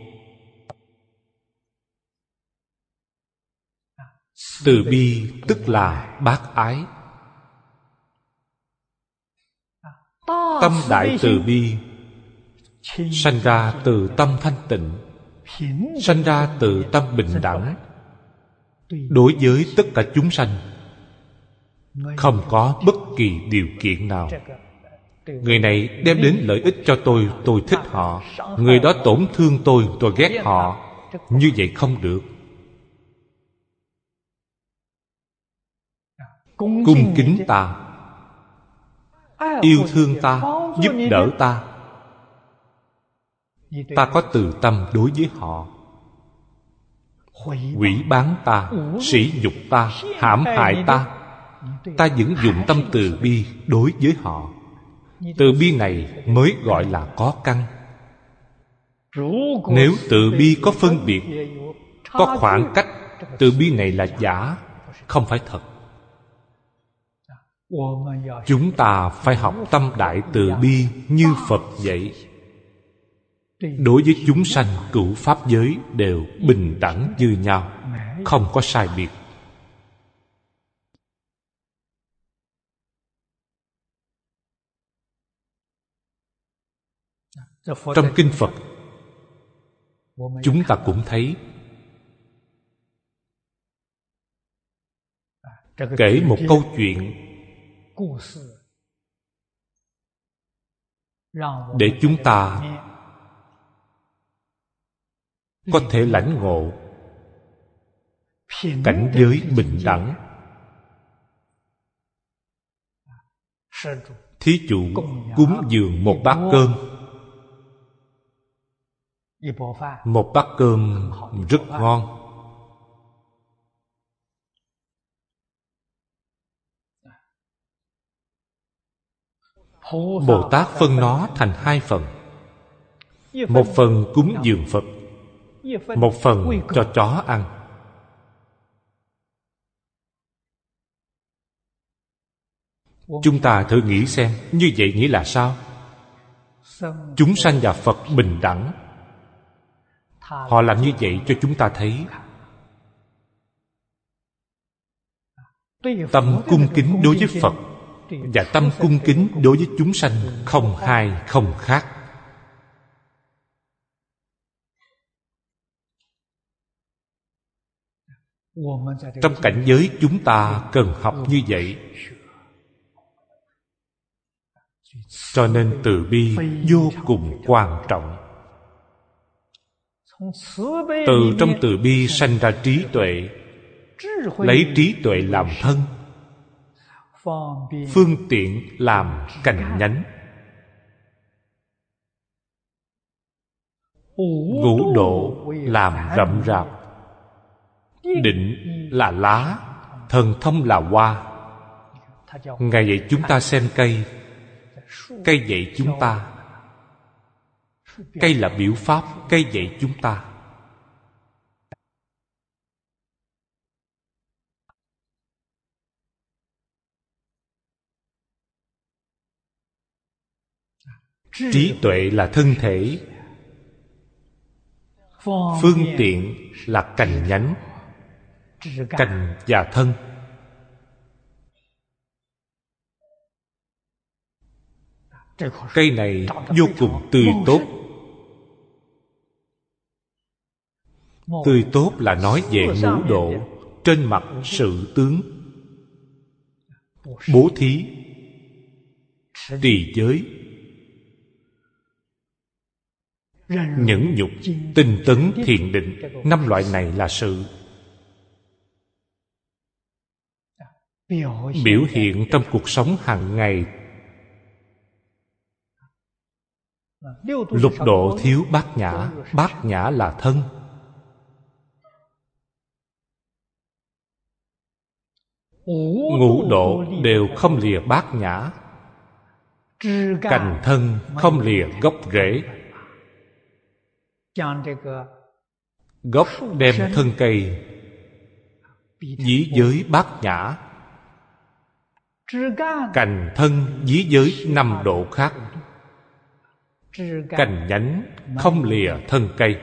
Từ bi tức là bác ái. Tâm đại từ bi sanh ra từ tâm thanh tịnh, sanh ra từ tâm bình đẳng. Đối với tất cả chúng sanh không có bất kỳ điều kiện nào. Người này đem đến lợi ích cho tôi thích họ. Người đó tổn thương tôi ghét họ. Như vậy không được. Cung kính ta, yêu thương ta, giúp đỡ ta, ta có từ tâm đối với họ. Hủy báng ta, sỉ nhục ta, hãm hại ta, ta vẫn dùng tâm từ bi đối với họ. Từ bi này mới gọi là có căn. Nếu từ bi có phân biệt, có khoảng cách, từ bi này là giả, không phải thật. Chúng ta phải học tâm đại từ bi như Phật dạy. Đối với chúng sanh cửu pháp giới đều bình đẳng như nhau, không có sai biệt. Trong kinh Phật chúng ta cũng thấy kể một câu chuyện để chúng ta có thể lãnh ngộ cảnh giới bình đẳng. Thí chủ cúng dường một bát cơm. Một bát cơm rất ngon. Bồ Tát phân nó thành 2 phần. Một phần cúng dường Phật, một phần cho chó ăn. Chúng ta thử nghĩ xem, như vậy nghĩa là sao? Chúng sanh và Phật bình đẳng. Họ làm như vậy cho chúng ta thấy tâm cung kính đối với Phật và tâm cung kính đối với chúng sanh không hai không khác. Trong cảnh giới chúng ta cần học như vậy. Cho nên từ bi vô cùng quan trọng. Từ trong từ bi sanh ra trí tuệ, lấy trí tuệ làm thân, phương tiện làm cành nhánh. Ngũ độ làm rậm rạp, định là lá, thần thông là hoa. Ngài dạy chúng ta xem cây, cây dạy chúng ta. Cây là biểu pháp, cây dạy chúng ta. Trí tuệ là thân thể, phương tiện là cành nhánh, cành và thân. Cây này vô cùng tươi tốt. Tươi tốt là nói về ngũ độ, trên mặt sự tướng, bố thí, trì giới, nhẫn nhục, tinh tấn, thiền định. 5 loại này là sự biểu hiện trong cuộc sống hàng ngày. Lục độ thiếu bát nhã, bát nhã là thân. Ngũ độ đều không lìa bát nhã, cành thân không lìa gốc rễ. Gốc đem thân cây ví giới bát nhã, cành thân ví giới 5 độ khác. Cành nhánh không lìa thân cây.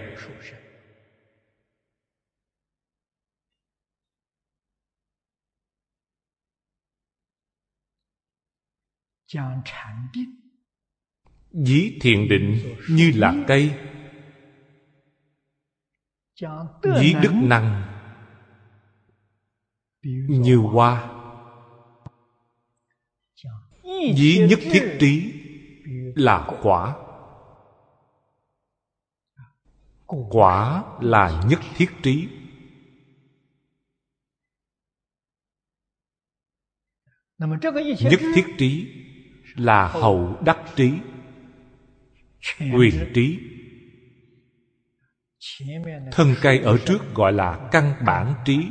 Ví thiền định như là cây, ví đức năng như hoa, ví nhất thiết trí là quả. Quả là nhất thiết trí. Nhất thiết trí là hậu đắc trí, quyền trí. Thân cây ở trước gọi là căn bản trí.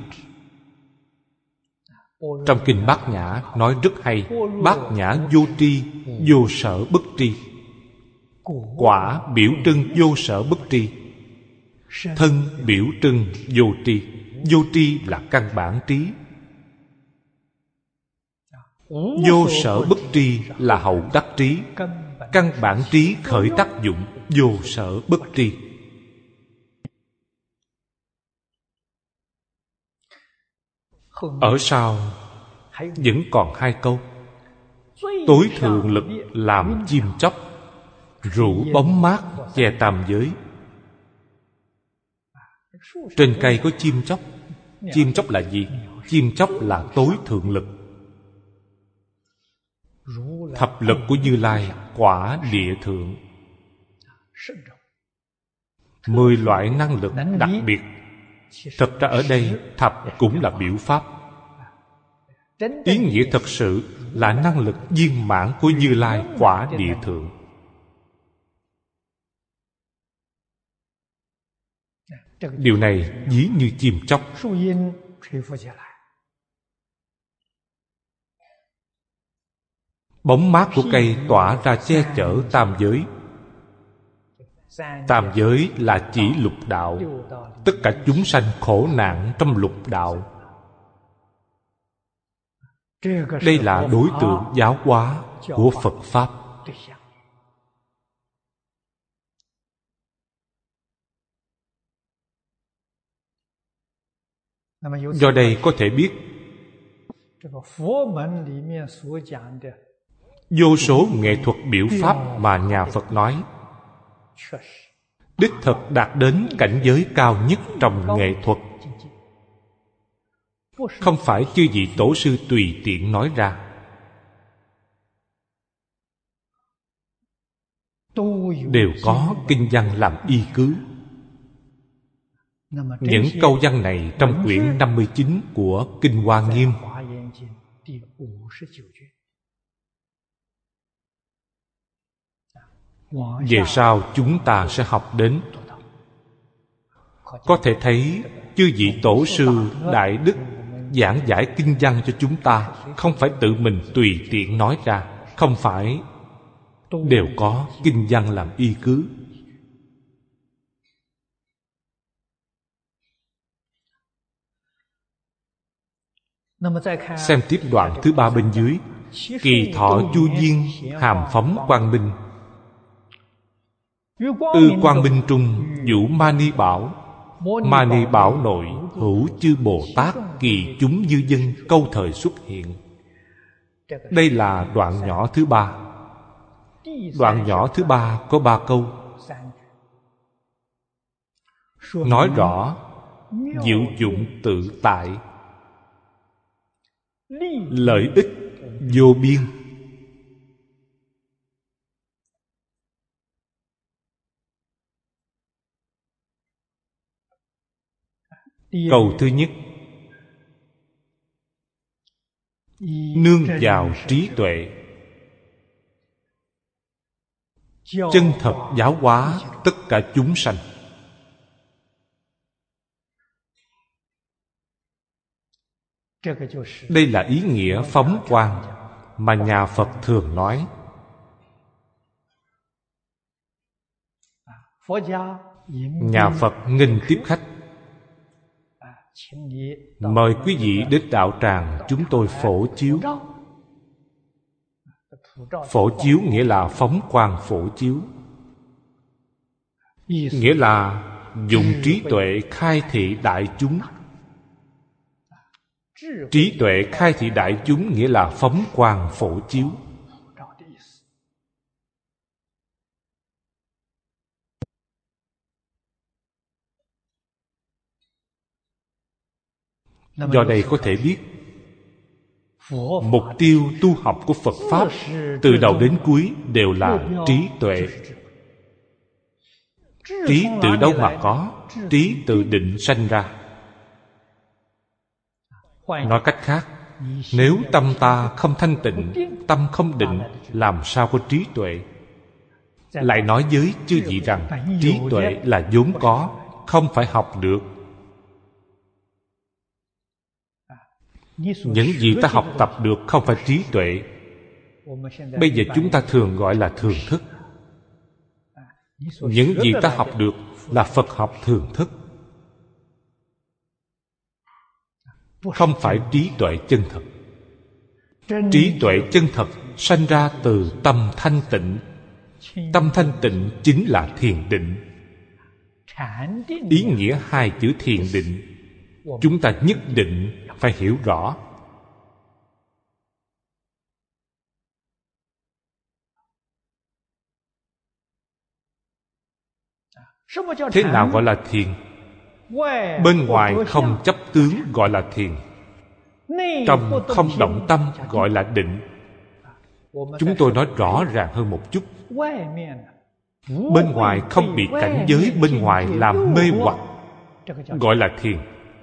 Trong kinh Bát Nhã nói rất hay. Bát Nhã vô tri, vô sở bất tri. Quả biểu trưng vô sở bất tri, thân biểu trưng vô tri. Vô tri là căn bản trí. Vô sở bất tri là hậu đắc trí. Căn bản trí khởi tác dụng vô sở bất tri. Ở sau vẫn còn 2 câu. Tối thượng lực làm chim chóc, rủ bóng mát che tam giới. Trên cây có chim chóc. Chim chóc là gì? Chim chóc là tối thượng lực. Thập lực của Như Lai quả địa thượng. 10 loại năng lực đặc biệt. Thật ra ở đây thập cũng là biểu pháp. Ý nghĩa thật sự là năng lực viên mãn của Như Lai quả địa thượng. Điều này ví như chim chóc. Bóng mát của cây tỏa ra che chở tam giới. Tam giới là chỉ lục đạo. Tất cả chúng sanh khổ nạn trong lục đạo. Đây là đối tượng giáo hóa của Phật Pháp. Do đây có thể biết vô số nghệ thuật biểu pháp mà nhà Phật nói đích thực đạt đến cảnh giới cao nhất trong nghệ thuật. Không phải chư vị tổ sư tùy tiện nói ra. Đều có kinh văn làm y cứ. Những câu văn này trong quyển 59 của Kinh Hoa Nghiêm. Về sau chúng ta sẽ học đến. Có thể thấy chư vị tổ sư đại đức giảng giải kinh văn cho chúng ta không phải tự mình tùy tiện nói ra, không phải, đều có kinh văn làm y cứ. Xem tiếp đoạn thứ 3 bên dưới. Kỳ thọ chu viên, hàm phóng quang minh. Ư quang minh trung, vũ mani bảo. Mani bảo nội, hữu chư Bồ Tát, kỳ chúng như dân, câu thời xuất hiện. Đây là đoạn nhỏ thứ 3. Đoạn nhỏ thứ 3 có 3 câu. Nói rõ diệu dụng tự tại, lợi ích vô biên. Câu thứ nhất, nương vào trí tuệ, chân thật giáo hóa tất cả chúng sanh. Đây là ý nghĩa phóng quang mà nhà Phật thường nói. Nhà Phật nghênh tiếp khách. Mời quý vị đến đạo tràng chúng tôi phổ chiếu. Phổ chiếu nghĩa là phóng quang phổ chiếu, nghĩa là dùng trí tuệ khai thị đại chúng. Trí tuệ khai thị đại chúng nghĩa là phóng quang phổ chiếu. Do đây có thể biết mục tiêu tu học của Phật Pháp từ đầu đến cuối đều là trí tuệ. Trí từ đâu mà có? Trí từ định sanh ra. Nói cách khác, nếu tâm ta không thanh tịnh, tâm không định, làm sao có trí tuệ? Lại nói với chư vị rằng trí tuệ là vốn có, không phải học được. Những gì ta học tập được không phải trí tuệ. Bây giờ chúng ta thường gọi là thường thức. Những gì ta học được là Phật học thường thức, không phải trí tuệ chân thật. Trí tuệ chân thật sanh ra từ tâm thanh tịnh. Tâm thanh tịnh chính là thiền định. Ý nghĩa hai chữ thiền định chúng ta nhất định phải hiểu rõ. Thế nào gọi là thiền? Bên ngoài không chấp tướng gọi là thiền, trong không động tâm gọi là định. Chúng tôi nói rõ ràng hơn một chút. Bên ngoài không bị cảnh giới bên ngoài làm mê hoặc gọi là thiền.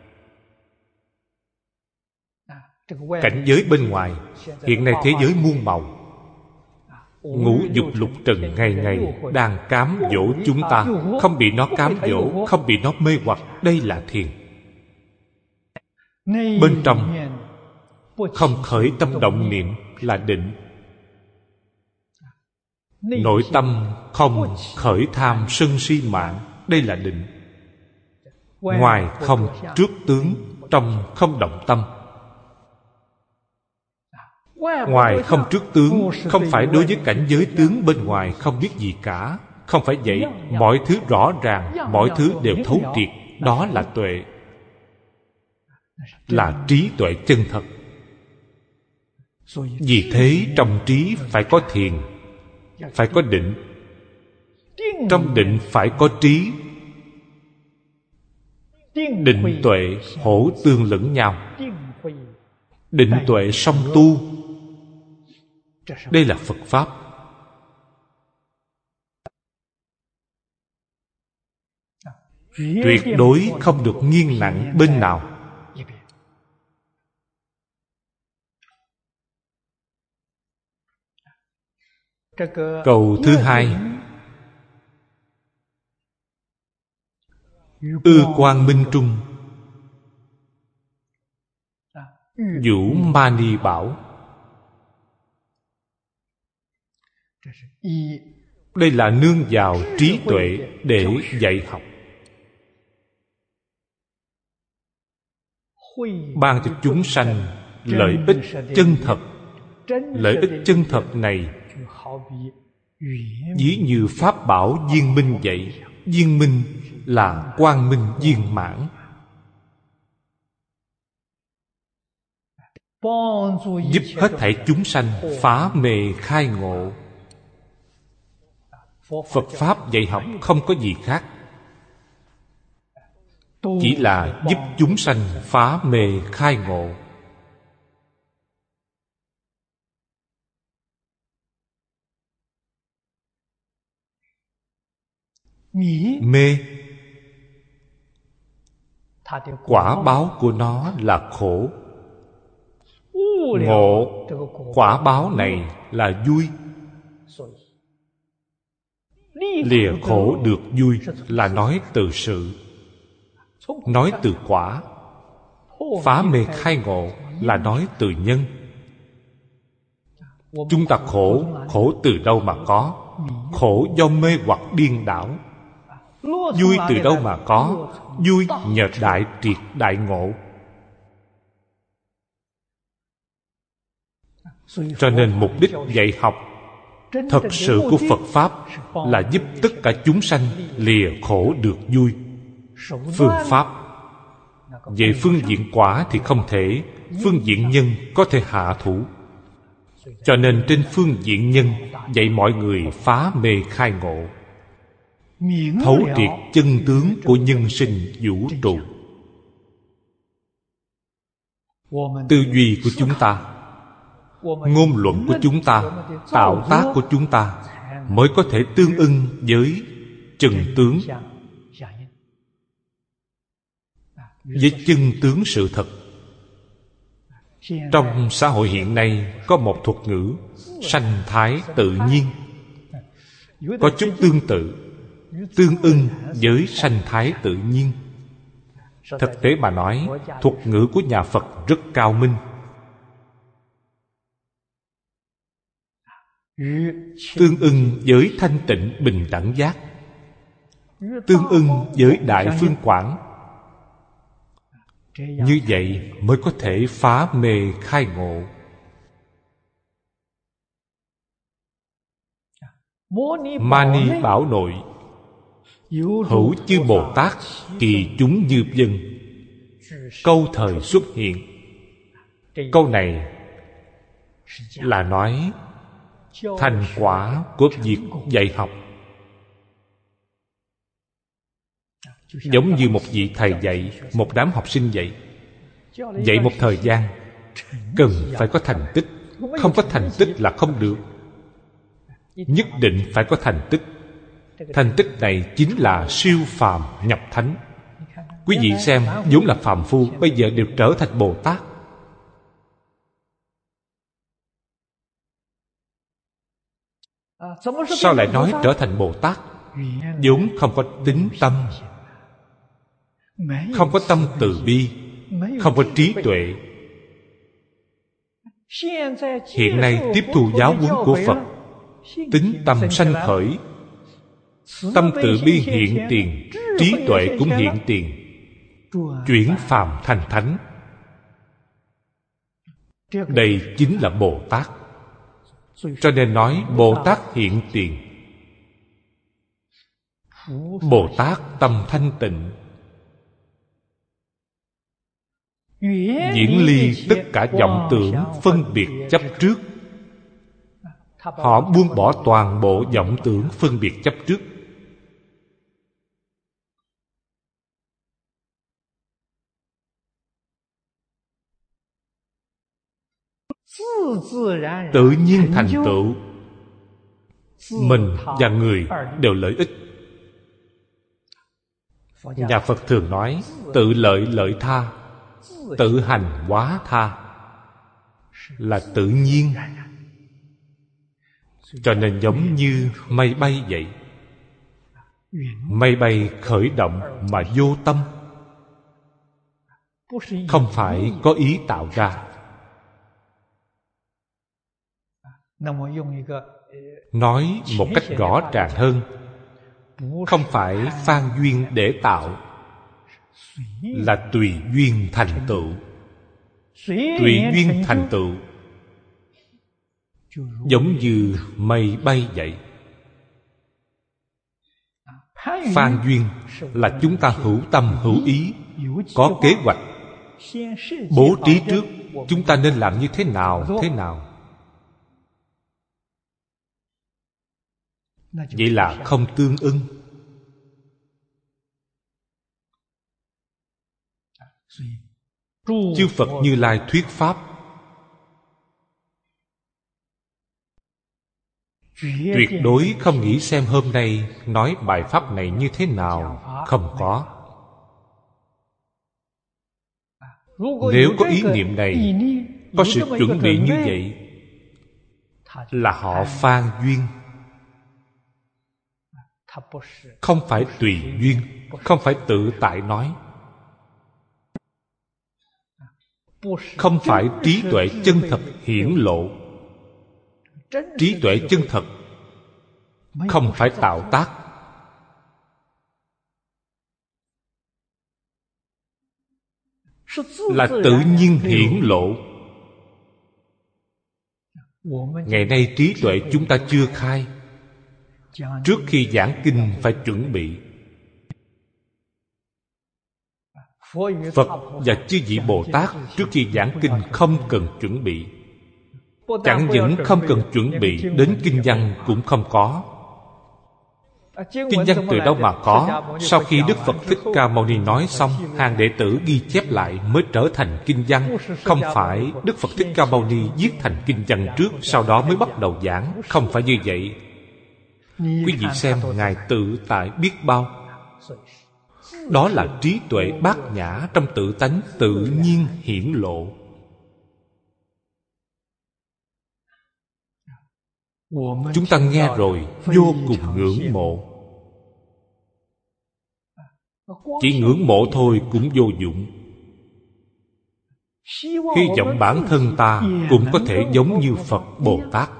Cảnh giới bên ngoài hiện nay thế giới muôn màu, ngũ dục lục trần ngày ngày đang cám dỗ chúng ta. Không bị nó cám dỗ, không bị nó mê hoặc, đây là thiền. Bên trong không khởi tâm động niệm là định. nội tâm không khởi tham sân si mạng. Đây là định. Ngoài không trước tướng, trong không động tâm. Ngoài không trước tướng, không phải đối với cảnh giới tướng bên ngoài không biết gì cả. Không phải vậy. Mọi thứ rõ ràng, mọi thứ đều thấu triệt. Đó là tuệ, là trí tuệ chân thật. Vì thế trong trí phải có thiền, phải có định. Trong định phải có trí. Định tuệ hỗ tương lẫn nhau. Định tuệ song tu. Đây là Phật Pháp. Tuyệt đối không được nghiêng nặng bên nào. Câu thứ hai: ư quang minh trung, vũ mani bảo. Đây là nương vào trí tuệ để dạy học, ban cho chúng sanh lợi ích chân thật. Lợi ích chân thật này ví như pháp bảo viên minh vậy. Viên minh là quang minh viên mãn, giúp hết thảy chúng sanh phá mê khai ngộ. Phật Pháp dạy học không có gì khác, chỉ là giúp chúng sanh phá mê khai ngộ. Mê, quả báo của nó là khổ. Ngộ, quả báo này là vui. Lìa khổ được vui là nói từ sự, nói từ quả. Phá mê khai ngộ là nói từ nhân. Chúng ta khổ, khổ từ đâu mà có? Khổ do mê hoặc điên đảo. Vui từ đâu mà có? Vui nhờ đại triệt đại ngộ. Cho nên mục đích dạy học thật sự của Phật Pháp là giúp tất cả chúng sanh lìa khổ được vui. Phương pháp về phương diện quả thì không thể, phương diện nhân có thể hạ thủ. Cho nên trên phương diện nhân dạy mọi người phá mê khai ngộ, thấu triệt chân tướng của nhân sinh vũ trụ. Tư duy của chúng ta, ngôn luận của chúng ta, tạo tác của chúng ta mới có thể tương ưng với chân tướng, với chân tướng sự thật. Trong xã hội hiện nay có một thuật ngữ sanh thái tự nhiên, có chút tương tự, tương ưng với sanh thái tự nhiên. Thực tế mà nói, thuật ngữ của nhà Phật rất cao minh, tương ưng với thanh tịnh bình đẳng giác, tương ưng với đại phương quảng. Như vậy mới có thể phá mê khai ngộ. Mani Bảo Nội: hữu chư Bồ Tát kỳ chúng như vân, câu thời xuất hiện. Câu này là nói thành quả của việc dạy học. Giống như một vị thầy dạy một đám học sinh vậy. Dạy một thời gian cần phải có thành tích. Không có thành tích là không được. Nhất định phải có thành tích. Thành tích này chính là siêu phàm nhập thánh. Quý vị xem, vốn là phàm phu, bây giờ đều trở thành Bồ Tát. Sao lại nói trở thành Bồ Tát? Vốn không có tính tâm, không có tâm từ bi, không có trí tuệ. Hiện nay tiếp thu giáo huấn của Phật, tính tâm sanh khởi, tâm từ bi hiện tiền, trí tuệ cũng hiện tiền, chuyển phàm thành thánh. Đây chính là Bồ Tát. Cho nên nói Bồ Tát hiện tiền. Bồ Tát tâm thanh tịnh, diễn ly tất cả vọng tưởng phân biệt chấp trước. Họ buông bỏ toàn bộ vọng tưởng phân biệt chấp trước. Tự nhiên thành tựu, mình và người đều lợi ích. Nhà Phật thường nói tự lợi lợi tha, tự hành hóa tha, là tự nhiên. Cho nên giống như mây bay vậy. Mây bay khởi động mà vô tâm, không phải có ý tạo ra. Nói một cách rõ ràng hơn, không phải phan duyên để tạo, là tùy duyên thành tựu. Tùy duyên thành tựu giống như mây bay vậy. Phan duyên là chúng ta hữu tâm hữu ý, có kế hoạch, bố trí trước chúng ta nên làm như thế nào thế nào. Vậy là không tương ưng. Chư Phật Như Lai thuyết pháp tuyệt đối không nghĩ xem hôm nay nói bài pháp này như thế nào. Không có. Nếu có ý niệm này, có sự chuẩn bị như vậy, là họ phan duyên, không phải tùy duyên, không phải tự tại nói, không phải trí tuệ chân thật hiển lộ. Trí tuệ chân thật không phải tạo tác, là tự nhiên hiển lộ. Ngày nay trí tuệ chúng ta chưa khai. Trước khi giảng kinh phải chuẩn bị. Phật và chư vị Bồ Tát trước khi giảng kinh không cần chuẩn bị. Chẳng những không cần chuẩn bị, đến kinh văn cũng không có. Kinh văn từ đâu mà có? Sau khi Đức Phật Thích Ca Mâu Ni nói xong, hàng đệ tử ghi chép lại mới trở thành kinh văn. Không phải Đức Phật Thích Ca Mâu Ni viết thành kinh văn trước, sau đó mới bắt đầu giảng. Không phải như vậy. Quý vị xem Ngài tự tại biết bao. Đó là trí tuệ bát nhã trong tự tánh tự nhiên hiển lộ. Chúng ta nghe rồi vô cùng ngưỡng mộ. Chỉ ngưỡng mộ thôi cũng vô dụng. Hy vọng bản thân ta cũng có thể giống như Phật Bồ Tát.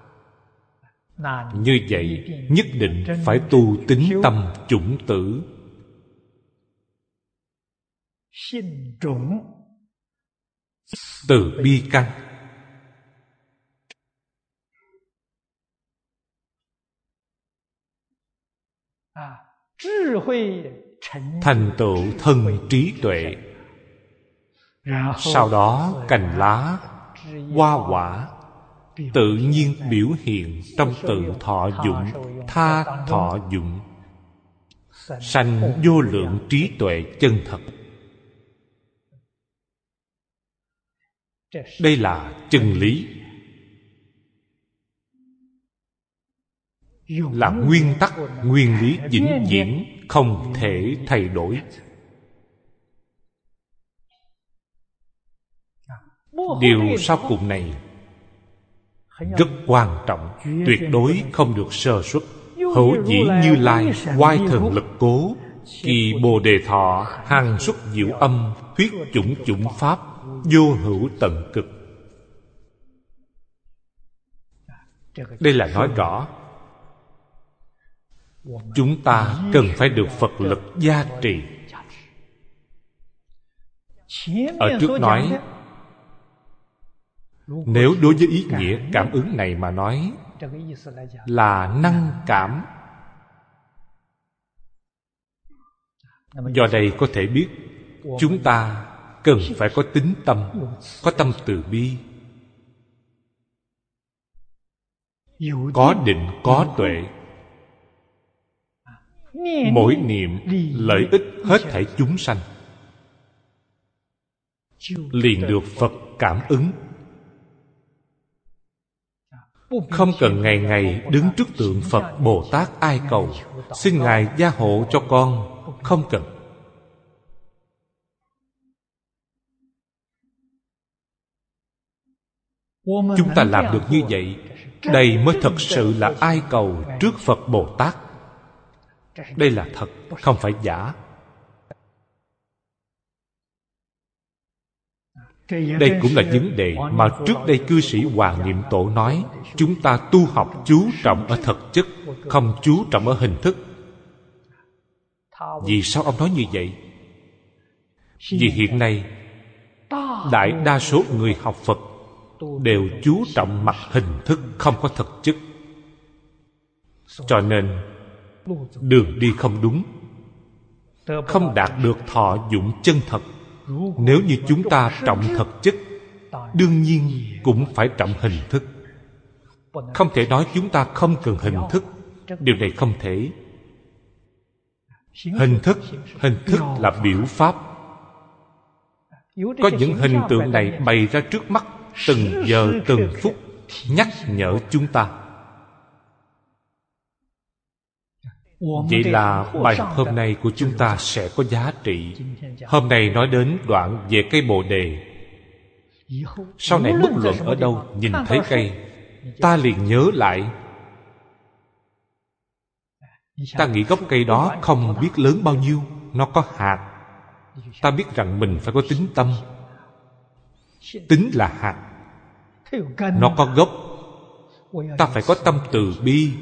Như vậy nhất định phải tu tín tâm chủng tử. Từ bi căn. Thành tựu thân trí tuệ. Sau đó cành lá, hoa quả tự nhiên biểu hiện trong tự thọ dụng, tha thọ dụng, sanh vô lượng trí tuệ chân thật. Đây là chân lý, là nguyên tắc, nguyên lý vĩnh viễn không thể thay đổi. Điều sau cùng này rất quan trọng, tuyệt đối không được sơ suất. Hữu dĩ Như Lai, oai thần lực cố, kỳ Bồ Đề Thọ, hằng xuất diệu âm, thuyết chủng chủng pháp, vô hữu tận cực. Đây là nói rõ chúng ta cần phải được Phật lực gia trì. Ở trước nói, nếu đối với ý nghĩa cảm ứng này mà nói, là năng cảm. Do đây có thể biết chúng ta cần phải có tín tâm, có tâm từ bi, có định, có tuệ. Mỗi niệm lợi ích hết thảy chúng sanh, liền được Phật cảm ứng. Không cần ngày ngày đứng trước tượng Phật Bồ Tát ai cầu, xin Ngài gia hộ cho con. Không cần. Chúng ta làm được như vậy, đây mới thật sự là ai cầu trước Phật Bồ Tát. Đây là thật, không phải giả. Đây cũng là vấn đề mà trước đây cư sĩ Hoàng Niệm Tổ nói, chúng ta tu học chú trọng ở thực chất, không chú trọng ở hình thức. Vì sao ông nói như vậy? Vì hiện nay đại đa số người học Phật đều chú trọng mặt hình thức, không có thực chất. Cho nên đường đi không đúng, không đạt được thọ dụng chân thật. Nếu như chúng ta trọng thực chất, đương nhiên cũng phải trọng hình thức. Không thể nói chúng ta không cần hình thức. Điều này không thể. Hình thức là biểu pháp. Có những hình tượng này bày ra trước mắt, từng giờ từng phút nhắc nhở chúng ta. Vậy là bài học hôm nay của chúng ta sẽ có giá trị. Hôm nay nói đến đoạn về cây Bồ Đề. Sau này bất luận ở đâu nhìn thấy cây, ta liền nhớ lại. Ta nghĩ gốc cây đó không biết lớn bao nhiêu, nó có hạt. Ta biết rằng mình phải có tín tâm. Tín là hạt, nó có gốc. Ta phải có tâm từ bi.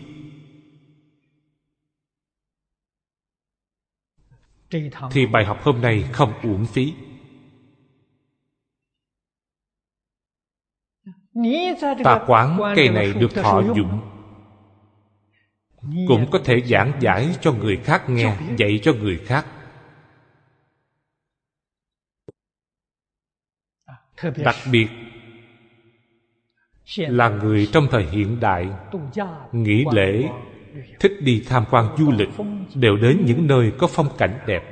Thì bài học hôm nay không uổng phí. Ta quán cây này được thọ dụng, cũng có thể giảng giải cho người khác nghe, dạy cho người khác. Đặc biệt là người trong thời hiện đại, nghỉ lễ, thích đi tham quan du lịch, đều đến những nơi có phong cảnh đẹp.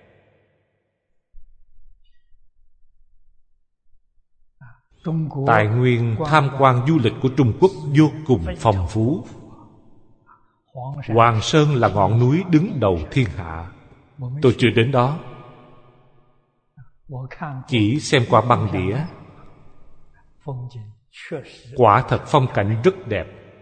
Tài nguyên tham quan du lịch của Trung Quốc vô cùng phong phú. Hoàng Sơn là ngọn núi đứng đầu thiên hạ. Tôi chưa đến đó, chỉ xem qua băng đĩa. Quả thật phong cảnh rất đẹp,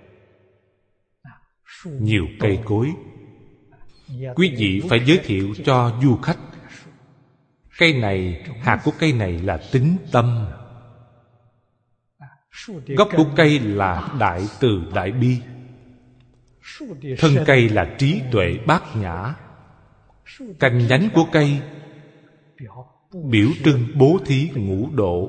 nhiều cây cối. Quý vị phải giới thiệu cho du khách, cây này, hạt của cây này là tín tâm, gốc của cây là đại từ đại bi, thân cây là trí tuệ bát nhã, cành nhánh của cây biểu trưng bố thí ngũ độ.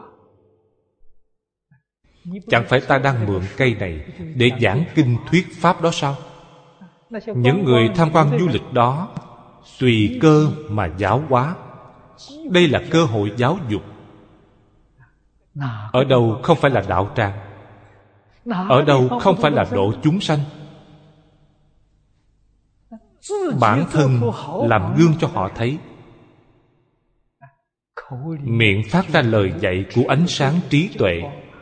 Chẳng phải ta đang mượn cây này để giảng kinh thuyết pháp đó sao? Những người tham quan du lịch đó tùy cơ mà giáo hóa. Đây là cơ hội giáo dục. Ở đâu không phải là đạo tràng, ở đâu không phải là độ chúng sanh. Bản thân làm gương cho họ thấy, miệng phát ra lời dạy của ánh sáng trí tuệ.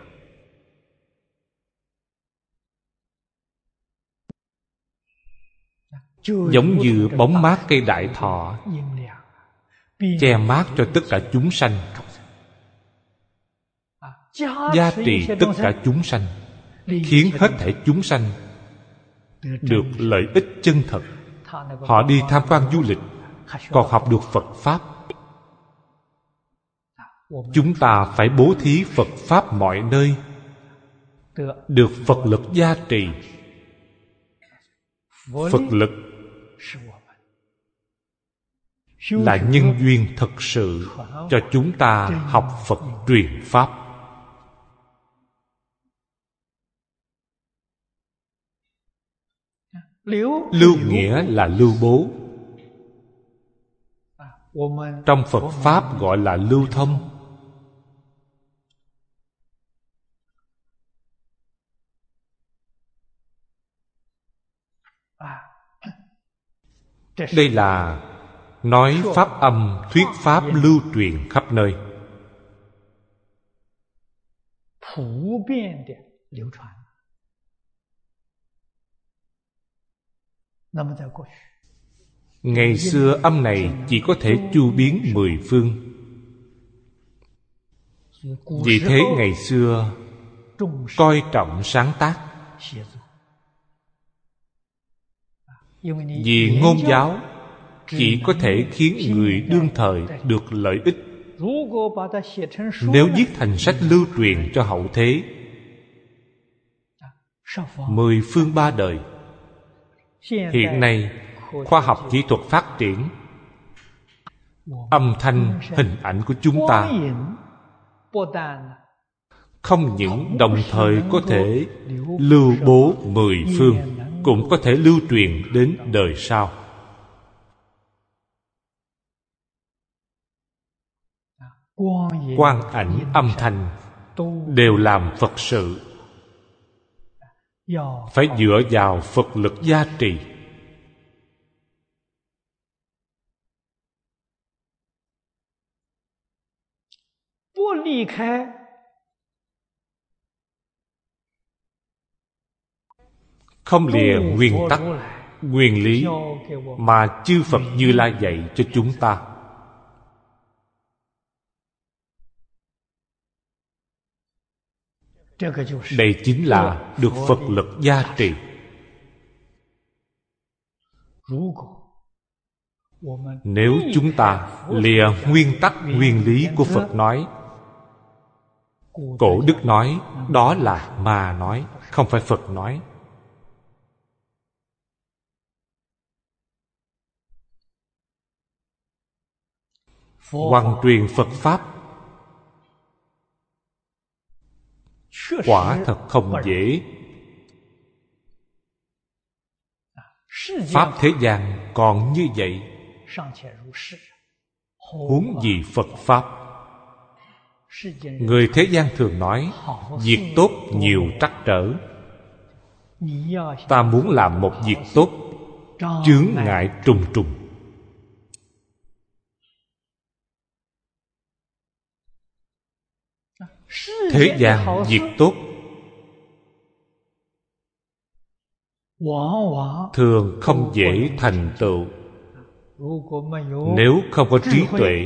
Giống như bóng mát cây đại thọ, che mát cho tất cả chúng sanh, gia trì tất cả chúng sanh, khiến hết thảy chúng sanh được lợi ích chân thật. Họ đi tham quan du lịch, còn học được Phật Pháp. Chúng ta phải bố thí Phật Pháp mọi nơi. được Phật lực gia trì. Phật lực là nhân duyên thật sự cho chúng ta học Phật truyền Pháp. Lưu nghĩa là lưu bố. Trong Phật Pháp gọi là lưu thông. Đây là nói Pháp âm, thuyết Pháp lưu truyền khắp nơi. Ngày xưa âm này chỉ có thể chu biến 10 phương. Vì thế ngày xưa coi trọng sáng tác. Vì ngôn giáo chỉ có thể khiến người đương thời được lợi ích. Nếu viết thành sách lưu truyền cho hậu thế, 10 phương 3 đời. Hiện nay khoa học kỹ thuật phát triển, âm thanh, hình ảnh của chúng ta không những đồng thời có thể lưu bố 10 phương, cũng có thể lưu truyền đến đời sau. Quang ảnh âm thanh đều làm Phật sự, phải dựa vào Phật lực gia trì. Không lìa nguyên tắc, nguyên lý mà chư Phật Như Lai dạy cho chúng ta. Đây chính là được Phật lực gia trì. Nếu chúng ta lìa nguyên tắc, nguyên lý của Phật nói, Cổ đức nói đó là ma nói, không phải Phật nói. Hoằng truyền Phật Pháp quả thật không dễ. Pháp thế gian còn như vậy, huống gì Phật Pháp. Người thế gian thường nói việc tốt nhiều trắc trở. Ta muốn làm một việc tốt, chướng ngại trùng trùng. Thế gian việc tốt thường không dễ thành tựu. Nếu không có trí tuệ,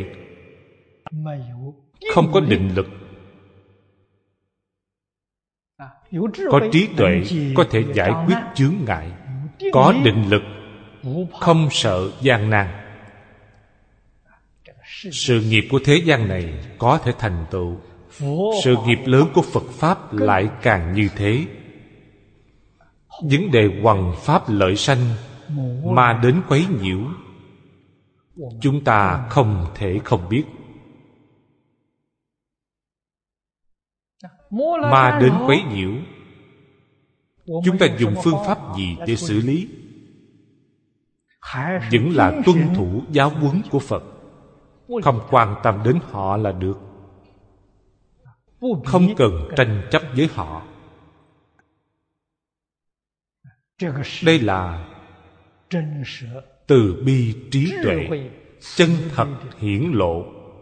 không có định lực. Có trí tuệ có thể giải quyết chướng ngại, có định lực không sợ gian nan. Sự nghiệp của thế gian này có thể thành tựu. Sự nghiệp lớn của Phật Pháp lại càng như thế. Vấn đề hoằng pháp lợi sanh mà đến quấy nhiễu, chúng ta không thể không biết. Mà đến quấy nhiễu, chúng ta dùng phương pháp gì để xử lý? Vẫn là tuân thủ giáo huấn của Phật, không quan tâm đến họ là được, không cần tranh chấp với họ. Đây là từ bi trí tuệ chân thật hiển lộ.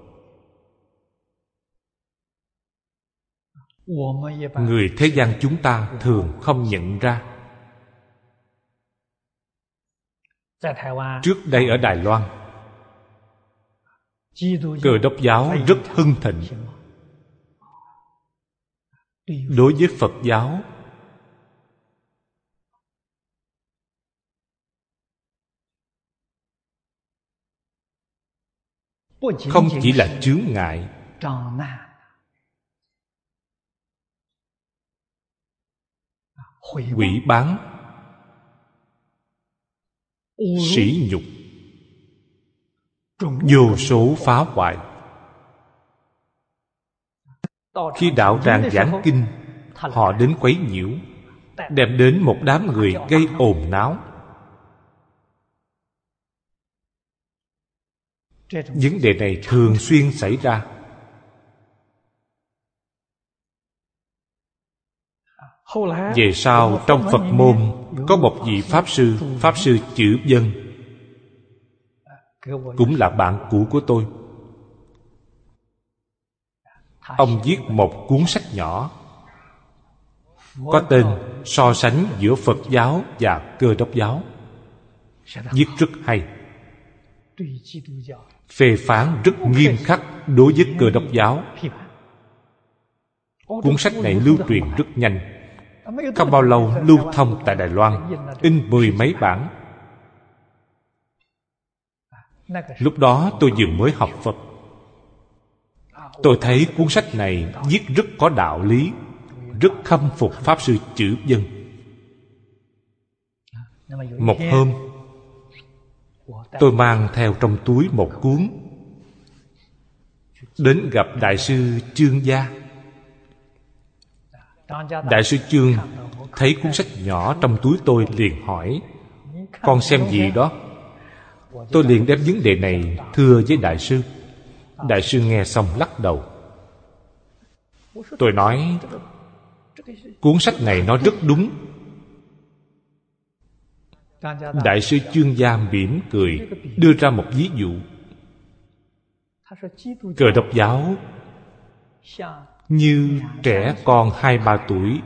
Người thế gian chúng ta thường không nhận ra. Trước đây ở Đài Loan, Cơ Đốc giáo rất hưng thịnh. Đối với Phật giáo, không chỉ là chướng ngại, hủy báng, sỉ nhục, vô số phá hoại. Khi đạo tràng giảng kinh, họ đến quấy nhiễu, đem đến một đám người gây ồn náo. Vấn đề này thường xuyên xảy ra. Về sau trong Phật môn có một vị Pháp sư Chữ Vân, cũng là bạn cũ của tôi. Ông viết một cuốn sách nhỏ có tên So sánh giữa Phật giáo và Cơ đốc giáo. Viết rất hay, phê phán rất nghiêm khắc đối với Cơ đốc giáo. Cuốn sách này lưu truyền rất nhanh, không bao lâu lưu thông tại Đài Loan, in 10 mấy bản. Lúc đó tôi vừa mới học Phật. Tôi thấy cuốn sách này viết rất có đạo lý, rất khâm phục Pháp sư Chữ Vân. Một hôm, tôi mang theo trong túi một cuốn, đến gặp Đại sư Chương Gia. Đại sư Chương thấy cuốn sách nhỏ trong túi tôi liền hỏi: con xem gì đó? Tôi liền đem vấn đề này thưa với Đại sư. Đại sư nghe xong lắc đầu. Tôi nói: cuốn sách này nói rất đúng. Đại sư Chương Gia mỉm cười, đưa ra một ví dụ. Cơ đốc giáo như trẻ con 2-3 tuổi,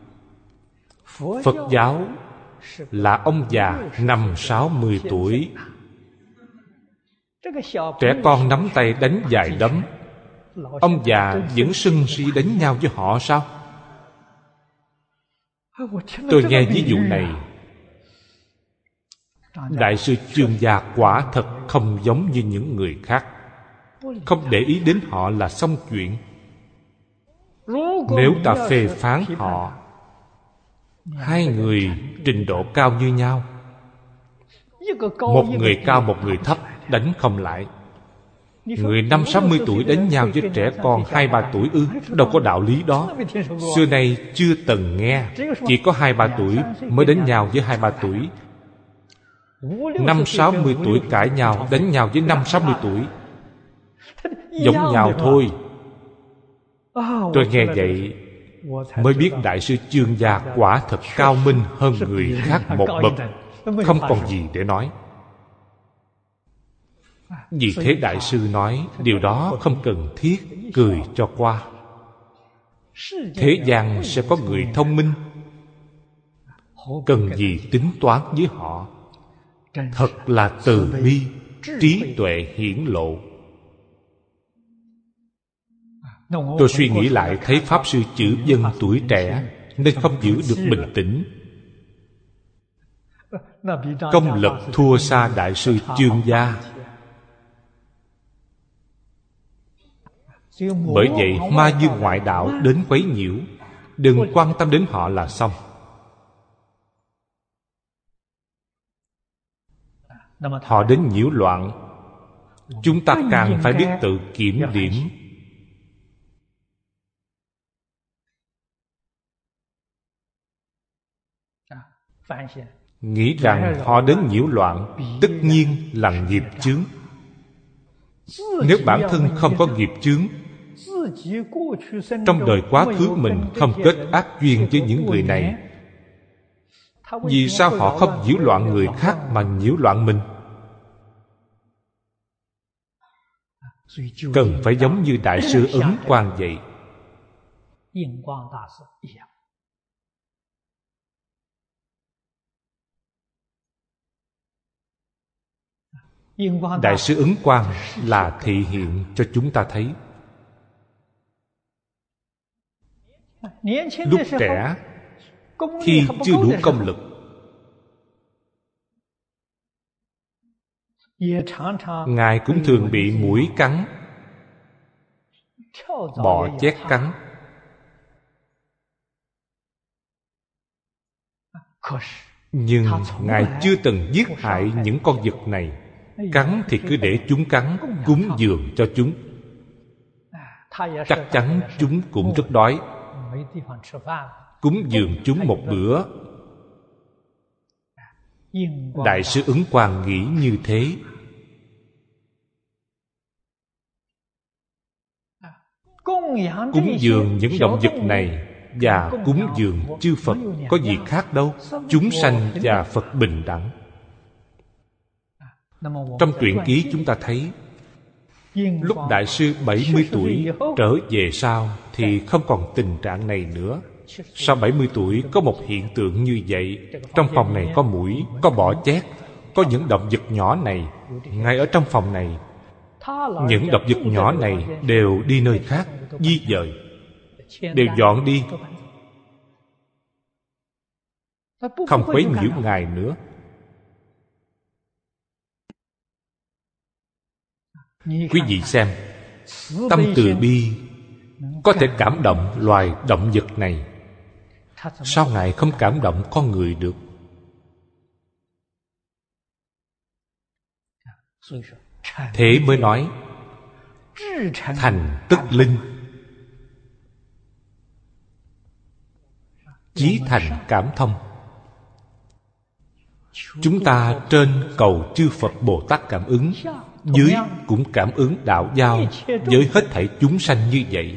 Phật giáo là ông già 50-60 tuổi. Trẻ con nắm tay đánh vài đấm, ông già vẫn sân si đánh nhau với họ sao? Tôi nghe ví dụ này, Đại sư Chương Gia quả thật không giống như những người khác, không để ý đến họ là xong chuyện. Nếu ta phê phán họ, hai người trình độ cao như nhau, một người cao một người thấp đánh không lại. Người 50-60 tuổi đánh nhau với trẻ con 2-3 tuổi ư? Đâu có đạo lý đó. Xưa nay chưa từng nghe. Chỉ có 2-3 tuổi mới đánh nhau với 2-3 tuổi. 50-60 tuổi cãi nhau, đánh nhau với 50-60 tuổi, giống nhau thôi. Tôi nghe vậy mới biết Đại sư Chương Gia quả thật cao minh hơn người khác một bậc, không còn gì để nói. Vì thế Đại sư nói điều đó không cần thiết, cười cho qua. Thế gian sẽ có người thông minh, cần gì tính toán với họ. Thật là từ bi, trí tuệ hiển lộ. Tôi suy nghĩ lại thấy Pháp sư Chữ Vân tuổi trẻ nên không giữ được bình tĩnh. Công lực thua xa Đại sư Chương Gia. Bởi vậy ma dương ngoại đạo đến quấy nhiễu, đừng quan tâm đến họ là xong. Họ đến nhiễu loạn, chúng ta càng phải biết tự kiểm điểm. Nghĩ rằng họ đến nhiễu loạn tất nhiên là nghiệp chướng. Nếu bản thân không có nghiệp chướng, trong đời quá khứ mình không kết ác duyên với những người này, vì sao họ không nhiễu loạn người khác mà nhiễu loạn mình? Cần phải giống như Đại sư Ấn Quang vậy. Đại sư Ấn Quang là thị hiện cho chúng ta thấy. Lúc trẻ, khi chưa đủ công lực, Ngài cũng thường bị muỗi cắn, bọ chét cắn. Nhưng Ngài chưa từng giết hại những con vật này. Cắn thì cứ để chúng cắn, cúng dường cho chúng. Chắc chắn chúng cũng rất đói. Cúng dường chúng một bữa. Đại sư Ứng Quang nghĩ như thế. Cúng dường những động vật này và cúng dường chư Phật có gì khác đâu. Chúng sanh và Phật bình đẳng. Trong truyện ký chúng ta thấy, lúc Đại sư 70 tuổi trở về sau thì không còn tình trạng này nữa. Sau 70 tuổi có một hiện tượng như vậy. Trong phòng này có muỗi, có bọ chét, có những động vật nhỏ này. Ngay ở trong phòng này, những động vật nhỏ này đều đi nơi khác, di dời, đều dọn đi, không quấy nhiễu Ngài nữa. Quý vị xem, tâm từ bi có thể cảm động loài động vật này. Sao Ngài không cảm động con người được? Thế mới nói thành tức linh, chí thành cảm thông. Chúng ta trên cầu chư Phật Bồ Tát cảm ứng, dưới cũng cảm ứng đạo giao với hết thảy chúng sanh như vậy.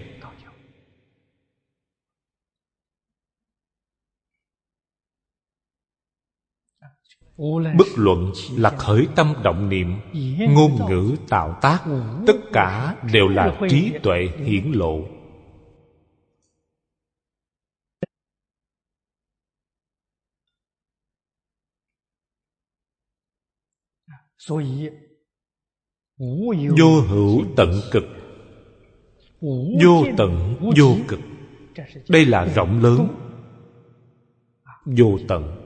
Bất luận là khởi tâm động niệm, ngôn ngữ tạo tác, tất cả đều là trí tuệ hiển lộ. Vô hữu tận cực, vô tận vô cực. Đây là rộng lớn. Vô tận,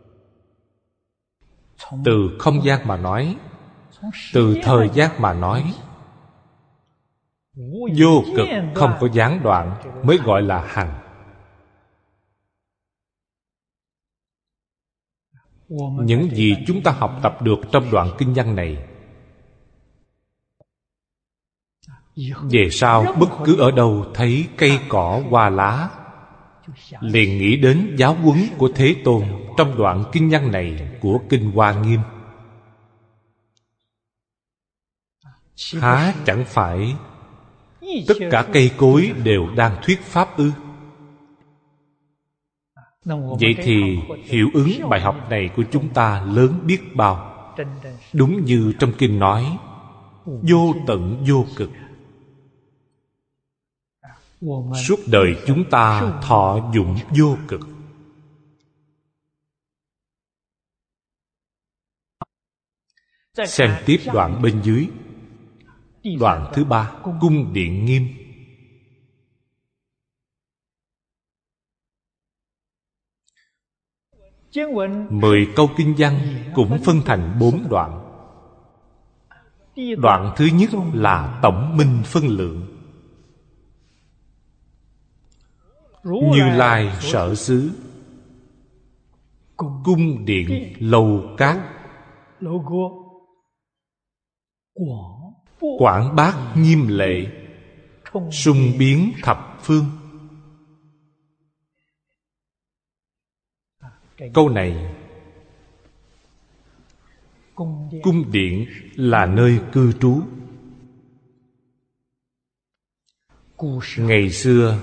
từ không gian mà nói, từ thời gian mà nói, vô cực không có gián đoạn mới gọi là hằng. Những gì chúng ta học tập được trong đoạn kinh văn này, về sau bất cứ ở đâu thấy cây cỏ hoa lá, liền nghĩ đến giáo huấn của Thế Tôn trong đoạn kinh văn này của Kinh Hoa Nghiêm. Há chẳng phải tất cả cây cối đều đang thuyết pháp ư? Vậy thì hiệu ứng bài học này của chúng ta lớn biết bao. Đúng như trong kinh nói, vô tận vô cực. Suốt đời chúng ta thọ dụng vô cực. Xem tiếp đoạn bên dưới, đoạn thứ 3, Cung Điện Nghiêm. Mười câu kinh văn cũng phân thành 4 đoạn. Đoạn thứ nhất là tổng minh phân lượng. Như Lai sở xứ, cung điện lầu cát, quảng bác nghiêm lệ, sung biến thập phương. Câu này, cung điện là nơi cư trú. Ngày xưa,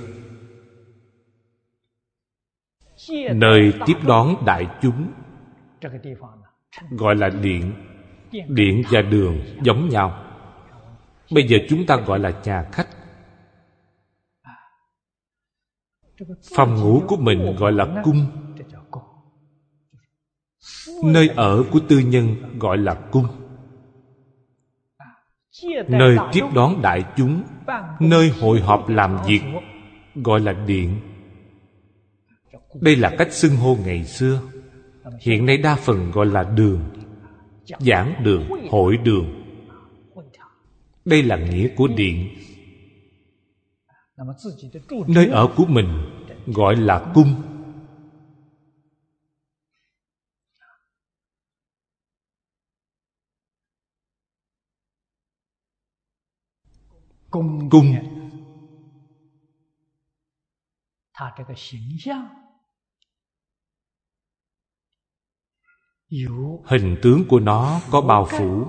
nơi tiếp đón đại chúng, gọi là điện. Điện và đường giống nhau. Bây giờ chúng ta gọi là nhà khách. Phòng ngủ của mình gọi là cung. Nơi ở của tư nhân gọi là cung. Nơi tiếp đón đại chúng, nơi hội họp làm việc gọi là điện. Đây là cách xưng hô ngày xưa. Hiện nay đa phần gọi là đường, giảng đường, hội đường. Đây là nghĩa của điện. Nơi ở của mình gọi là cung. cung. Hình tướng của nó có bao phủ,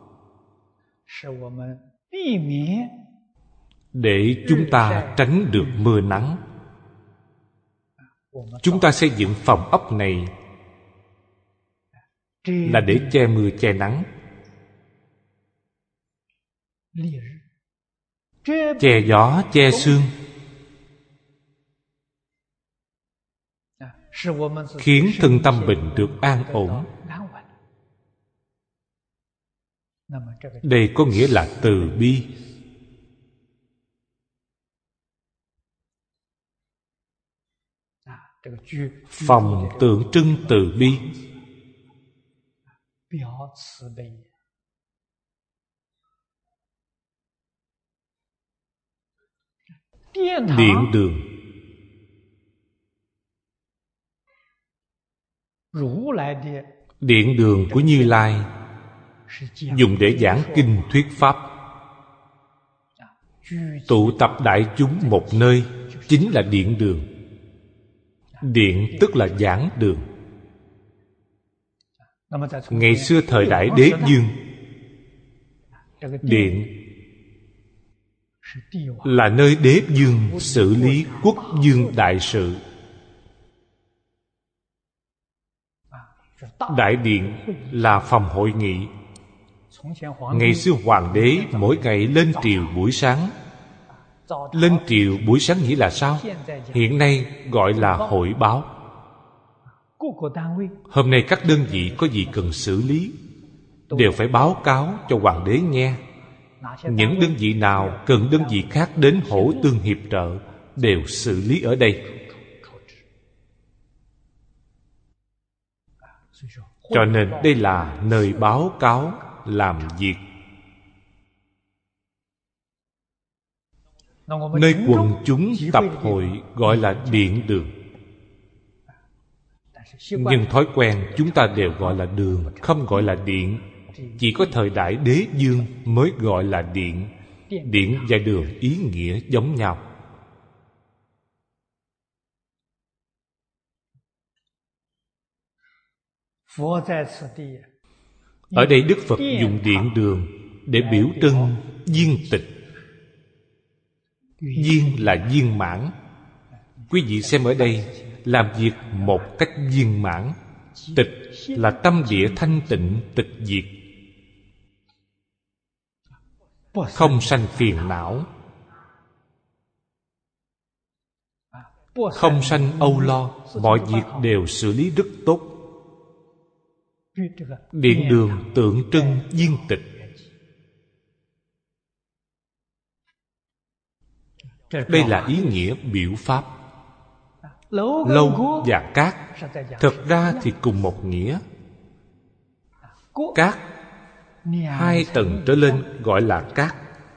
để chúng ta tránh được mưa nắng. Chúng ta xây dựng phòng ốc này là để che mưa che nắng, che gió che sương, khiến thân tâm mình được an ổn. Đây có nghĩa là từ bi. Phòng tượng trưng từ bi. Điện đường. Điện đường của Như Lai dùng để giảng kinh thuyết pháp, tụ tập đại chúng một nơi, chính là điện đường. Điện tức là giảng đường. Ngày xưa thời đại Đế Dương, điện là nơi Đế Dương xử lý quốc dương đại sự. Đại điện là phòng hội nghị. Ngày xưa hoàng đế mỗi ngày lên triều buổi sáng. Lên triều buổi sáng nghĩa là sao? Hiện nay gọi là hội báo. Hôm nay các đơn vị có gì cần xử lý đều phải báo cáo cho hoàng đế nghe. Những đơn vị nào cần đơn vị khác đến hỗ tương hiệp trợ đều xử lý ở đây. Cho nên đây là nơi báo cáo làm việc. Nơi quần chúng tập hội gọi là điện đường. Nhưng thói quen chúng ta đều gọi là đường, không gọi là điện. Chỉ có thời đại Đế Dương mới gọi là điện. Điện và đường ý nghĩa giống nhau. Ở đây Đức Phật dùng điện đường để biểu trưng viên tịch. Viên là viên mãn. Quý vị xem ở đây, làm việc một cách viên mãn. Tịch là tâm địa thanh tịnh tịch diệt, không sanh phiền não, không sanh âu lo. Mọi việc đều xử lý rất tốt. Điện đường tượng trưng viên tịch. Đây là ý nghĩa biểu pháp. Lâu và cát thực ra thì cùng một nghĩa. Cát 2 tầng trở lên gọi là cát.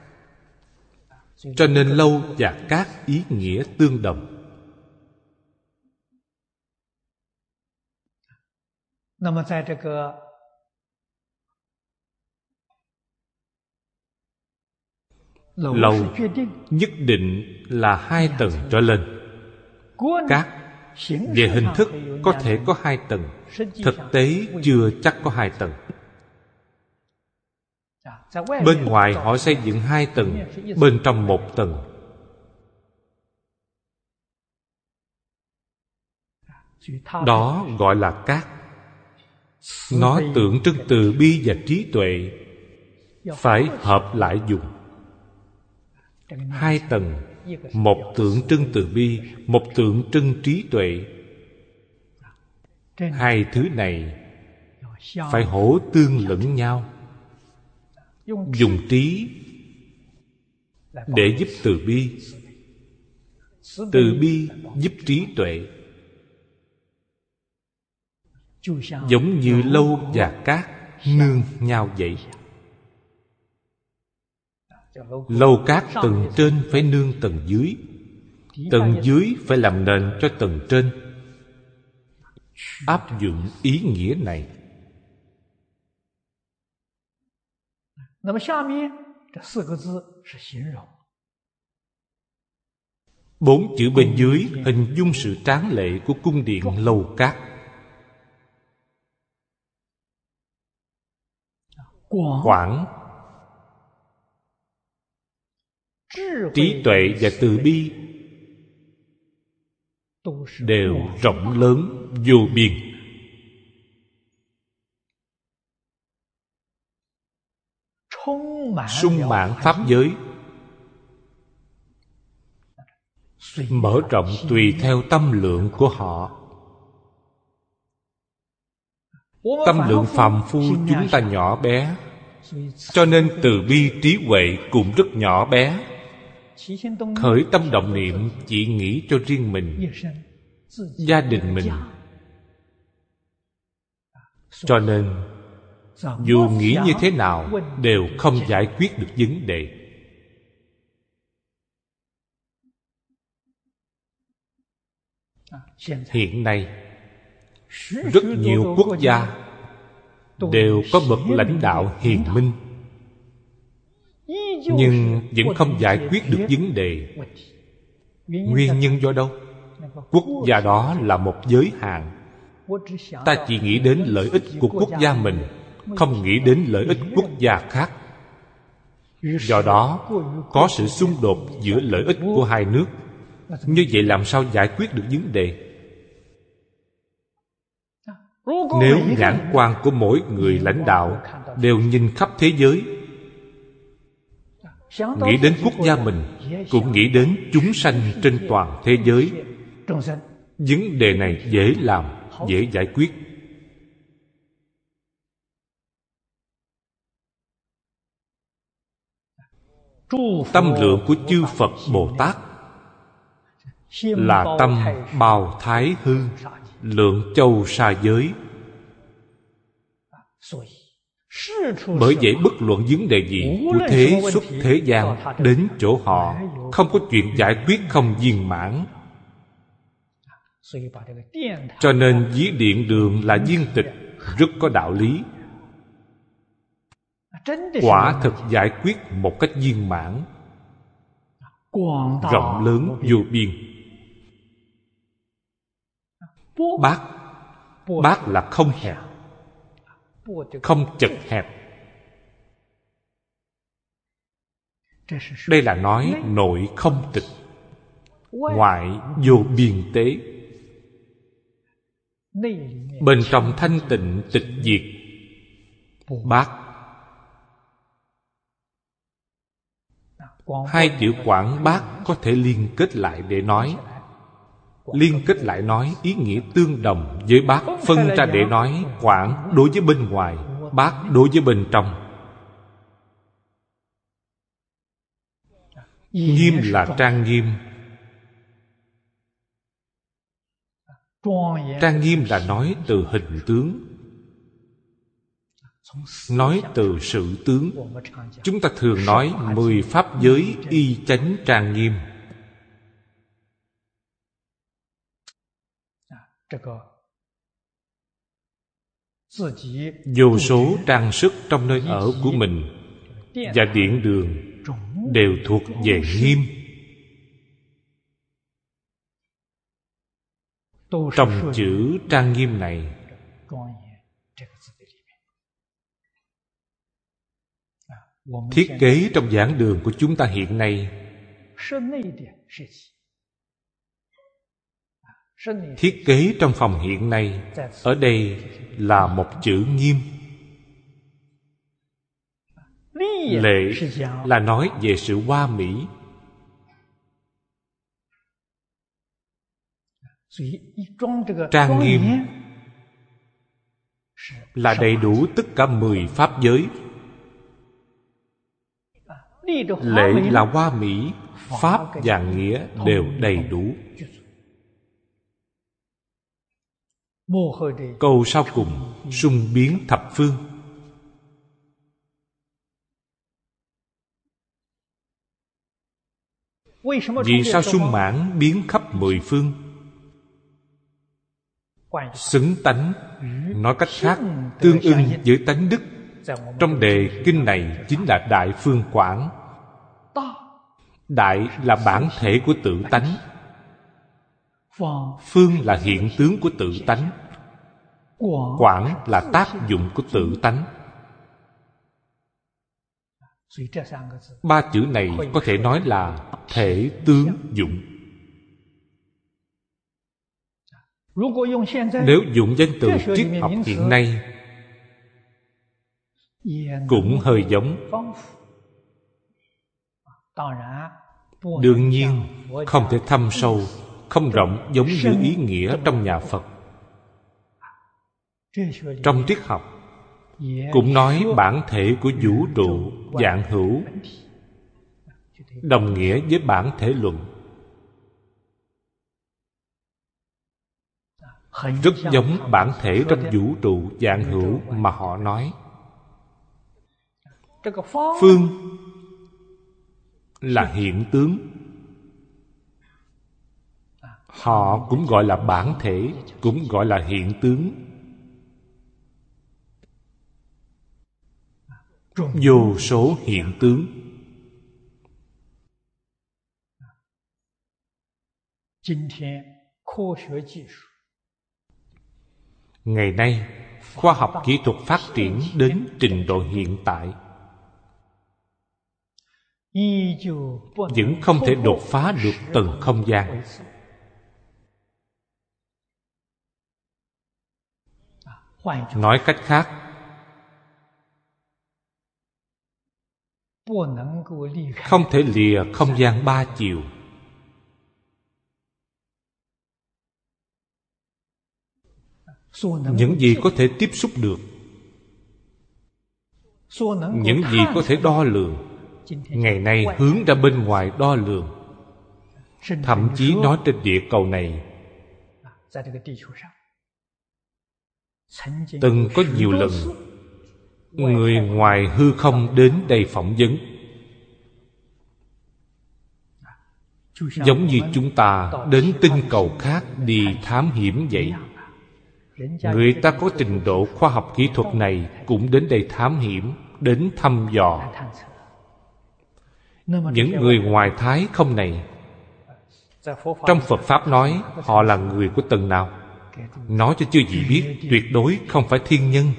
Cho nên lâu và cát ý nghĩa tương đồng. Lầu nhất định là 2 tầng trở lên. Cát về hình thức có thể có 2 tầng, thực tế chưa chắc có 2 tầng. Bên ngoài họ xây dựng 2 tầng, bên trong 1 tầng. Đó gọi là cát. Nó tượng trưng từ bi và trí tuệ, phải hợp lại dùng. 2 tầng, một tượng trưng từ bi, một tượng trưng trí tuệ. 2 thứ này phải hỗ tương lẫn nhau. Dùng trí để giúp từ bi, từ bi giúp trí tuệ. Giống như lâu và cát nương nhau vậy. Lâu cát tầng trên phải nương tầng dưới, tầng dưới phải làm nền cho tầng trên. Áp dụng ý nghĩa này. 4 chữ bên dưới hình dung sự tráng lệ của cung điện Lầu Cát. Quảng, trí tuệ và từ bi đều rộng lớn vô biên. Sung mãn pháp giới, mở rộng tùy theo tâm lượng của họ. Tâm lượng phàm phu chúng ta nhỏ bé, cho nên từ bi trí huệ cũng rất nhỏ bé. Khởi tâm động niệm chỉ nghĩ cho riêng mình, gia đình mình. Cho nên dù nghĩ như thế nào đều không giải quyết được vấn đề. Hiện nay rất nhiều quốc gia đều có bậc lãnh đạo hiền minh, nhưng vẫn không giải quyết được vấn đề. Nguyên nhân do đâu? Quốc gia đó là một giới hạn. Ta chỉ nghĩ đến lợi ích của quốc gia mình, không nghĩ đến lợi ích quốc gia khác. Do đó có sự xung đột giữa lợi ích của hai nước. Như vậy làm sao giải quyết được vấn đề? Nếu nhãn quan của mỗi người lãnh đạo đều nhìn khắp thế giới, nghĩ đến quốc gia mình cũng nghĩ đến chúng sanh trên toàn thế giới, vấn đề này dễ làm, dễ giải quyết. Tâm lượng của chư Phật Bồ Tát là tâm bào thái hư, lượng châu sa giới. Bởi vậy bất luận vấn đề gì của thế xuất thế gian đến chỗ họ, không có chuyện giải quyết không viên mãn. Cho nên ví điện đường là viên tịch rất có đạo lý. Quả thực giải quyết một cách viên mãn, rộng lớn vô biên. Bát là không hẹp, không chật hẹp. Đây là nói nội không tịch, ngoại vô biên tế. Bên trong thanh tịnh tịch diệt. Bát. Hai chữ quảng bát có thể liên kết lại để nói. Liên kết lại nói ý nghĩa tương đồng với bát, phân ra để nói quảng đối với bên ngoài, bát đối với bên trong. Nghiêm là trang nghiêm. Trang nghiêm là nói từ hình tướng, nói từ sự tướng. Chúng ta thường nói 10 pháp giới y chánh trang nghiêm. Vô số trang sức trong nơi ở của mình và điện đường đều thuộc về nghiêm. Trong chữ trang nghiêm này, thiết kế trong giảng đường của chúng ta hiện nay, thiết kế trong phòng hiện nay, ở đây là một chữ nghiêm. Lệ là nói về sự hoa mỹ. Trang nghiêm là đầy đủ tất cả 10 pháp giới. Lệ là hoa mỹ, pháp và nghĩa đều đầy đủ. Câu sau cùng sung biến thập phương. Vì sao sung mãn biến khắp 10 phương? Xứng tánh, nói cách khác, tương ưng với tánh đức trong đề kinh này chính là Đại Phương Quảng. Đại là bản thể của tự tánh, phương là hiện tướng của tự tánh, quảng là tác dụng của tự tánh. Ba chữ này có thể nói là thể tướng dụng. Nếu dùng danh từ triết học hiện nay cũng hơi giống. Đương nhiên không thể thâm sâu, không rộng giống như ý nghĩa trong nhà Phật. Trong triết học cũng nói bản thể của vũ trụ vạn hữu đồng nghĩa với bản thể luận, rất giống bản thể trong vũ trụ vạn hữu mà họ nói. Phương là hiện tướng, họ cũng gọi là bản thể, cũng gọi là hiện tướng. Vô số hiện tướng. Ngày nay, khoa học kỹ thuật phát triển đến trình độ hiện tại, vẫn không thể đột phá được tầng không gian. Nói cách khác, không thể lìa không gian ba chiều. Những gì có thể tiếp xúc được, những gì có thể đo lường, ngày nay hướng ra bên ngoài đo lường. Thậm chí nói trên địa cầu này, từng có nhiều lần người ngoài hư không đến đây phỏng vấn, giống như chúng ta đến tinh cầu khác đi thám hiểm vậy. Người ta có trình độ khoa học kỹ thuật này cũng đến đây thám hiểm, đến thăm dò. Những người ngoài Thái không này, trong Phật Pháp nói họ là người của tầng nào? Nói cho chư vị biết, tuyệt đối không phải thiên nhân.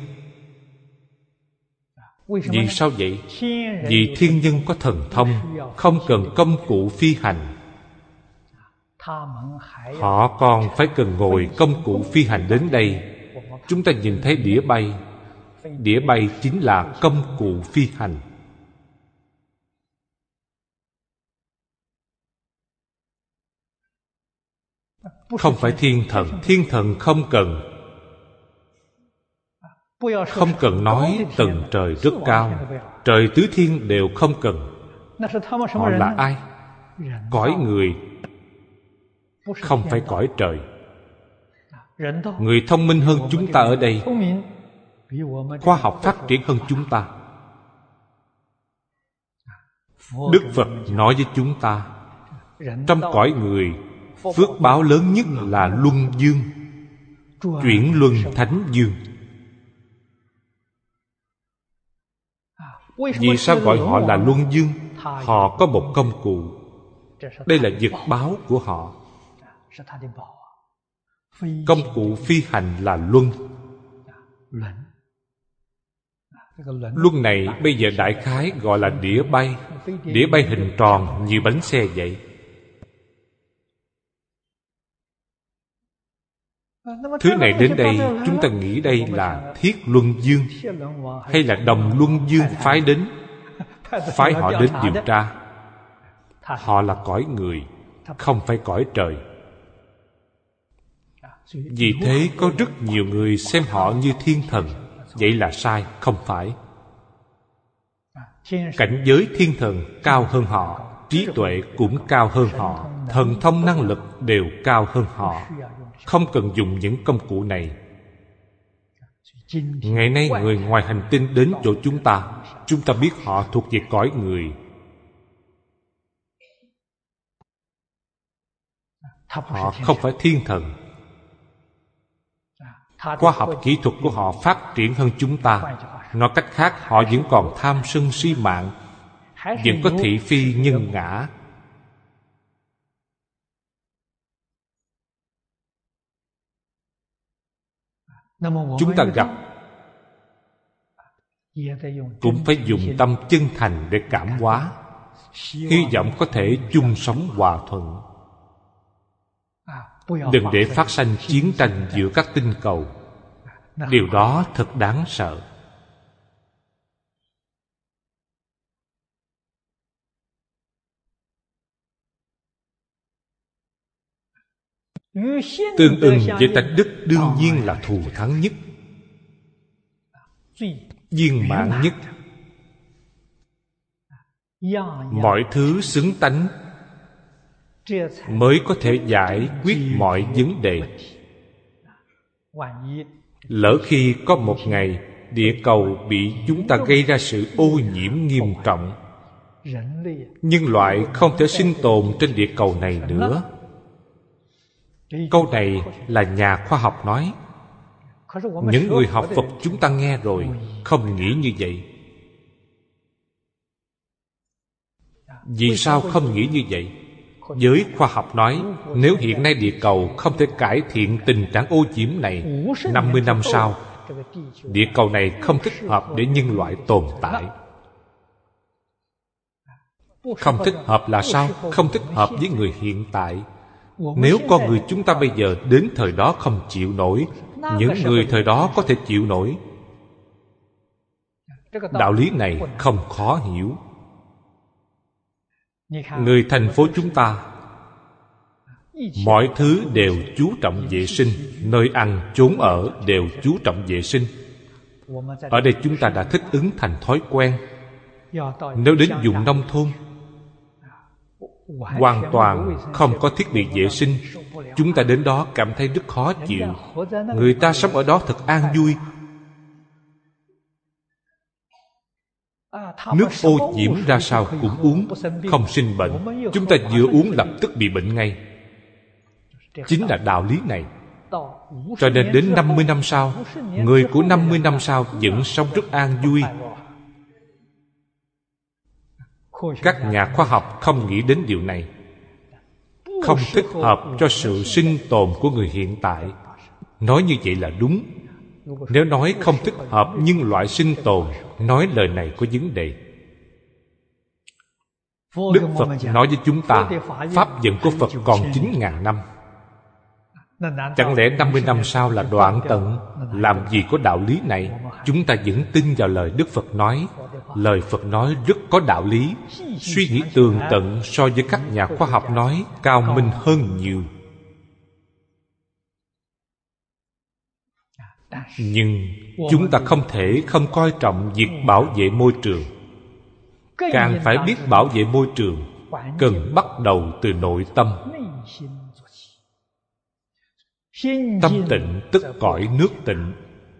Vì sao vậy? Vì thiên nhân có thần thông, không cần công cụ phi hành. Họ còn phải cần ngồi công cụ phi hành đến đây. Chúng ta nhìn thấy đĩa bay. Đĩa bay chính là công cụ phi hành. Không phải thiên thần. Thiên thần không cần. Không cần nói tầng trời rất cao, trời tứ thiên đều không cần. Họ là ai? Cõi người, không phải cõi trời. Người thông minh hơn chúng ta ở đây, khoa học phát triển hơn chúng ta. Đức Phật nói với chúng ta, trong cõi người, phước báo lớn nhất là luân dương, chuyển luân thánh dương. Vì sao gọi họ là luân dương? Họ có một công cụ. Đây là vật báo của họ. Công cụ phi hành là luân. Luân này bây giờ đại khái gọi là đĩa bay. Đĩa bay hình tròn như bánh xe vậy. Thứ này đến đây, chúng ta nghĩ đây là Thiết Luân Dương, hay là Đồng Luân Dương phái đến, phái họ đến điều tra. Họ là cõi người, không phải cõi trời. Vì thế có rất nhiều người xem họ như thiên thần. Vậy là sai, không phải. Cảnh giới thiên thần cao hơn họ, trí tuệ cũng cao hơn họ, thần thông năng lực đều cao hơn họ, không cần dùng những công cụ này. Ngày nay người ngoài hành tinh đến chỗ chúng ta biết họ thuộc về cõi người. Họ không phải thiên thần. Khoa học kỹ thuật của họ phát triển hơn chúng ta. Nói cách khác, họ vẫn còn tham sân si mạng, vẫn có thị phi nhân ngã. Chúng ta gặp cũng phải dùng tâm chân thành để cảm hóa, hy vọng có thể chung sống hòa thuận. Đừng để phát sanh chiến tranh giữa các tinh cầu. Điều đó thật đáng sợ. Tương ưng với tánh đức đương nhiên là thù thắng nhất, viên mãn nhất. Mọi thứ xứng tánh mới có thể giải quyết mọi vấn đề. Lỡ khi có một ngày địa cầu bị chúng ta gây ra sự ô nhiễm nghiêm trọng, nhân loại không thể sinh tồn trên địa cầu này nữa. Câu này là nhà khoa học nói. Những người học Phật chúng ta nghe rồi không nghĩ như vậy. Vì sao không nghĩ như vậy? Giới khoa học nói, nếu hiện nay địa cầu không thể cải thiện tình trạng ô nhiễm này, 50 năm sau, địa cầu này không thích hợp để nhân loại tồn tại. Không thích hợp là sao? Không thích hợp với người hiện tại. Nếu con người chúng ta bây giờ đến thời đó không chịu nổi, những người thời đó có thể chịu nổi. Đạo lý này không khó hiểu. Người thành phố chúng ta, mọi thứ đều chú trọng vệ sinh, nơi ăn, chốn ở đều chú trọng vệ sinh. Ở đây chúng ta đã thích ứng thành thói quen. Nếu đến vùng nông thôn, hoàn toàn không có thiết bị vệ sinh, chúng ta đến đó cảm thấy rất khó chịu. Người ta sống ở đó thật an vui. Nước ô nhiễm ra sao cũng uống, không sinh bệnh. Chúng ta vừa uống lập tức bị bệnh ngay. Chính là đạo lý này. Cho nên đến 50 năm sau, người của 50 năm sau vẫn sống rất an vui. Các nhà khoa học không nghĩ đến điều này. Không thích hợp cho sự sinh tồn của người hiện tại. Nói như vậy là đúng. Nếu nói không thích hợp nhân loại sinh tồn, nói lời này có vấn đề. Đức Phật nói với chúng ta, pháp dẫn của Phật còn 9.000 năm. Chẳng lẽ 50 năm sau là đoạn tận? Làm gì có đạo lý này? Chúng ta vẫn tin vào lời Đức Phật nói. Lời Phật nói rất có đạo lý. Suy nghĩ tường tận so với các nhà khoa học nói cao minh hơn nhiều. Nhưng chúng ta không thể không coi trọng việc bảo vệ môi trường. Càng phải biết bảo vệ môi trường, cần bắt đầu từ nội tâm. Tâm tịnh tức cõi nước tịnh.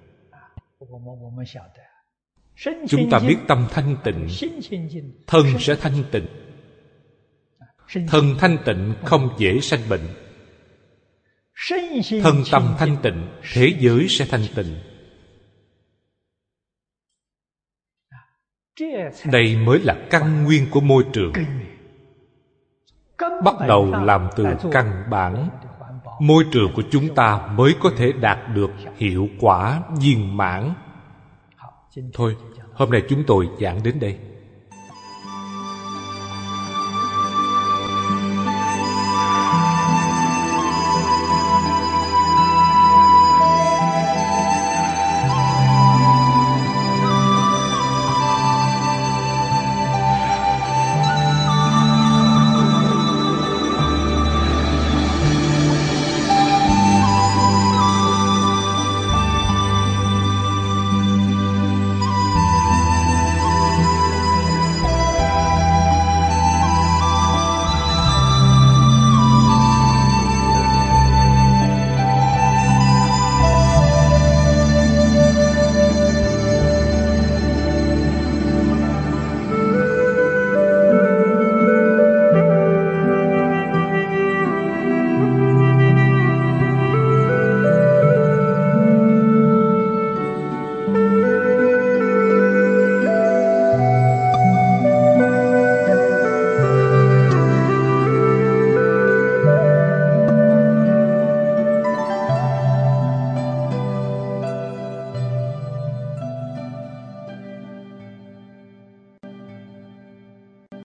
Chúng ta biết tâm thanh tịnh, thân sẽ thanh tịnh. Thân thanh tịnh không dễ sanh bệnh. Thân tâm thanh tịnh, thế giới sẽ thanh tịnh. Đây mới là căn nguyên của môi trường. Bắt đầu làm từ căn bản, môi trường của chúng ta mới có thể đạt được hiệu quả viên mãn. Thôi, hôm nay chúng tôi giảng đến đây.